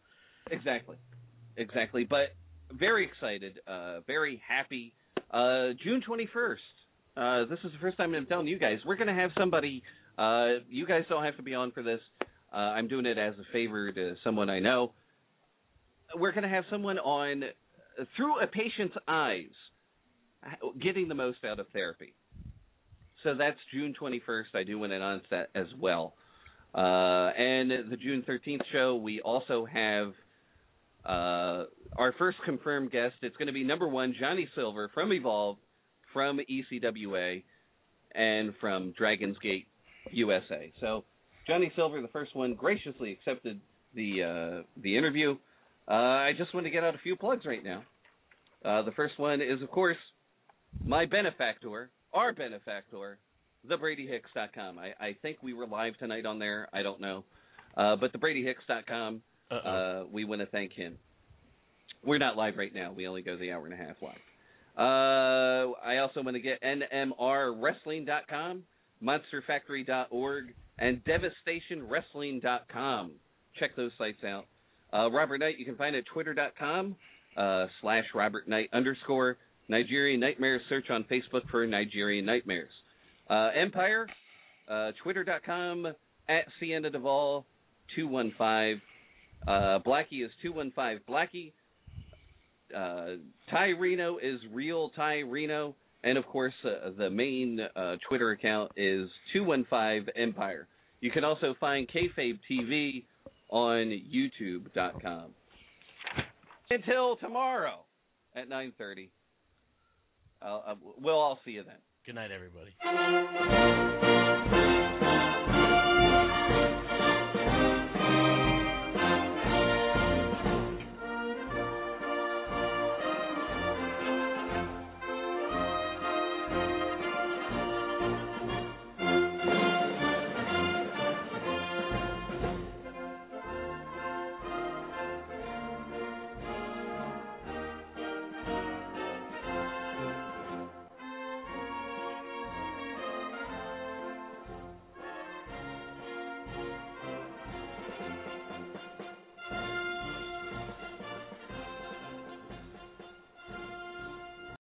Exactly. But very excited, very happy. June 21st. This is the first time I'm telling you guys. We're going to have somebody. You guys don't have to be on for this. I'm doing it as a favor to someone I know. We're going to have someone on through a patient's eyes, getting the most out of therapy. So that's June 21st. I do want to announce that as well. And the June 13th show, we also have our first confirmed guest. It's going to be number 1, Johnny Silver from Evolve, from ECWA, and from Dragon's Gate USA. So Johnny Silver, the first one, graciously accepted the interview. I just want to get out a few plugs right now. The first one is, of course, my benefactor, our benefactor, thebradyhicks.com. I think we were live tonight on there. I don't know. But thebradyhicks.com, we want to thank him. We're not live right now. We only go the hour and a half live. I also want to get NMRWrestling.com, MonsterFactory.org, and DevastationWrestling.com. Check those sites out. Robert Knight, you can find at Twitter.com /RobertKnight_ Nigerian Nightmares. Search on Facebook for Nigerian Nightmares. Empire, Twitter.com @Sienna Duvall 215. Blackie is 215 Blackie. Ty Reno is Real Ty Reno. And, of course, the main Twitter account is 215 Empire. You can also find Kayfabe TV on YouTube.com. Until tomorrow at 9:30. We'll all see you then. Good night, everybody.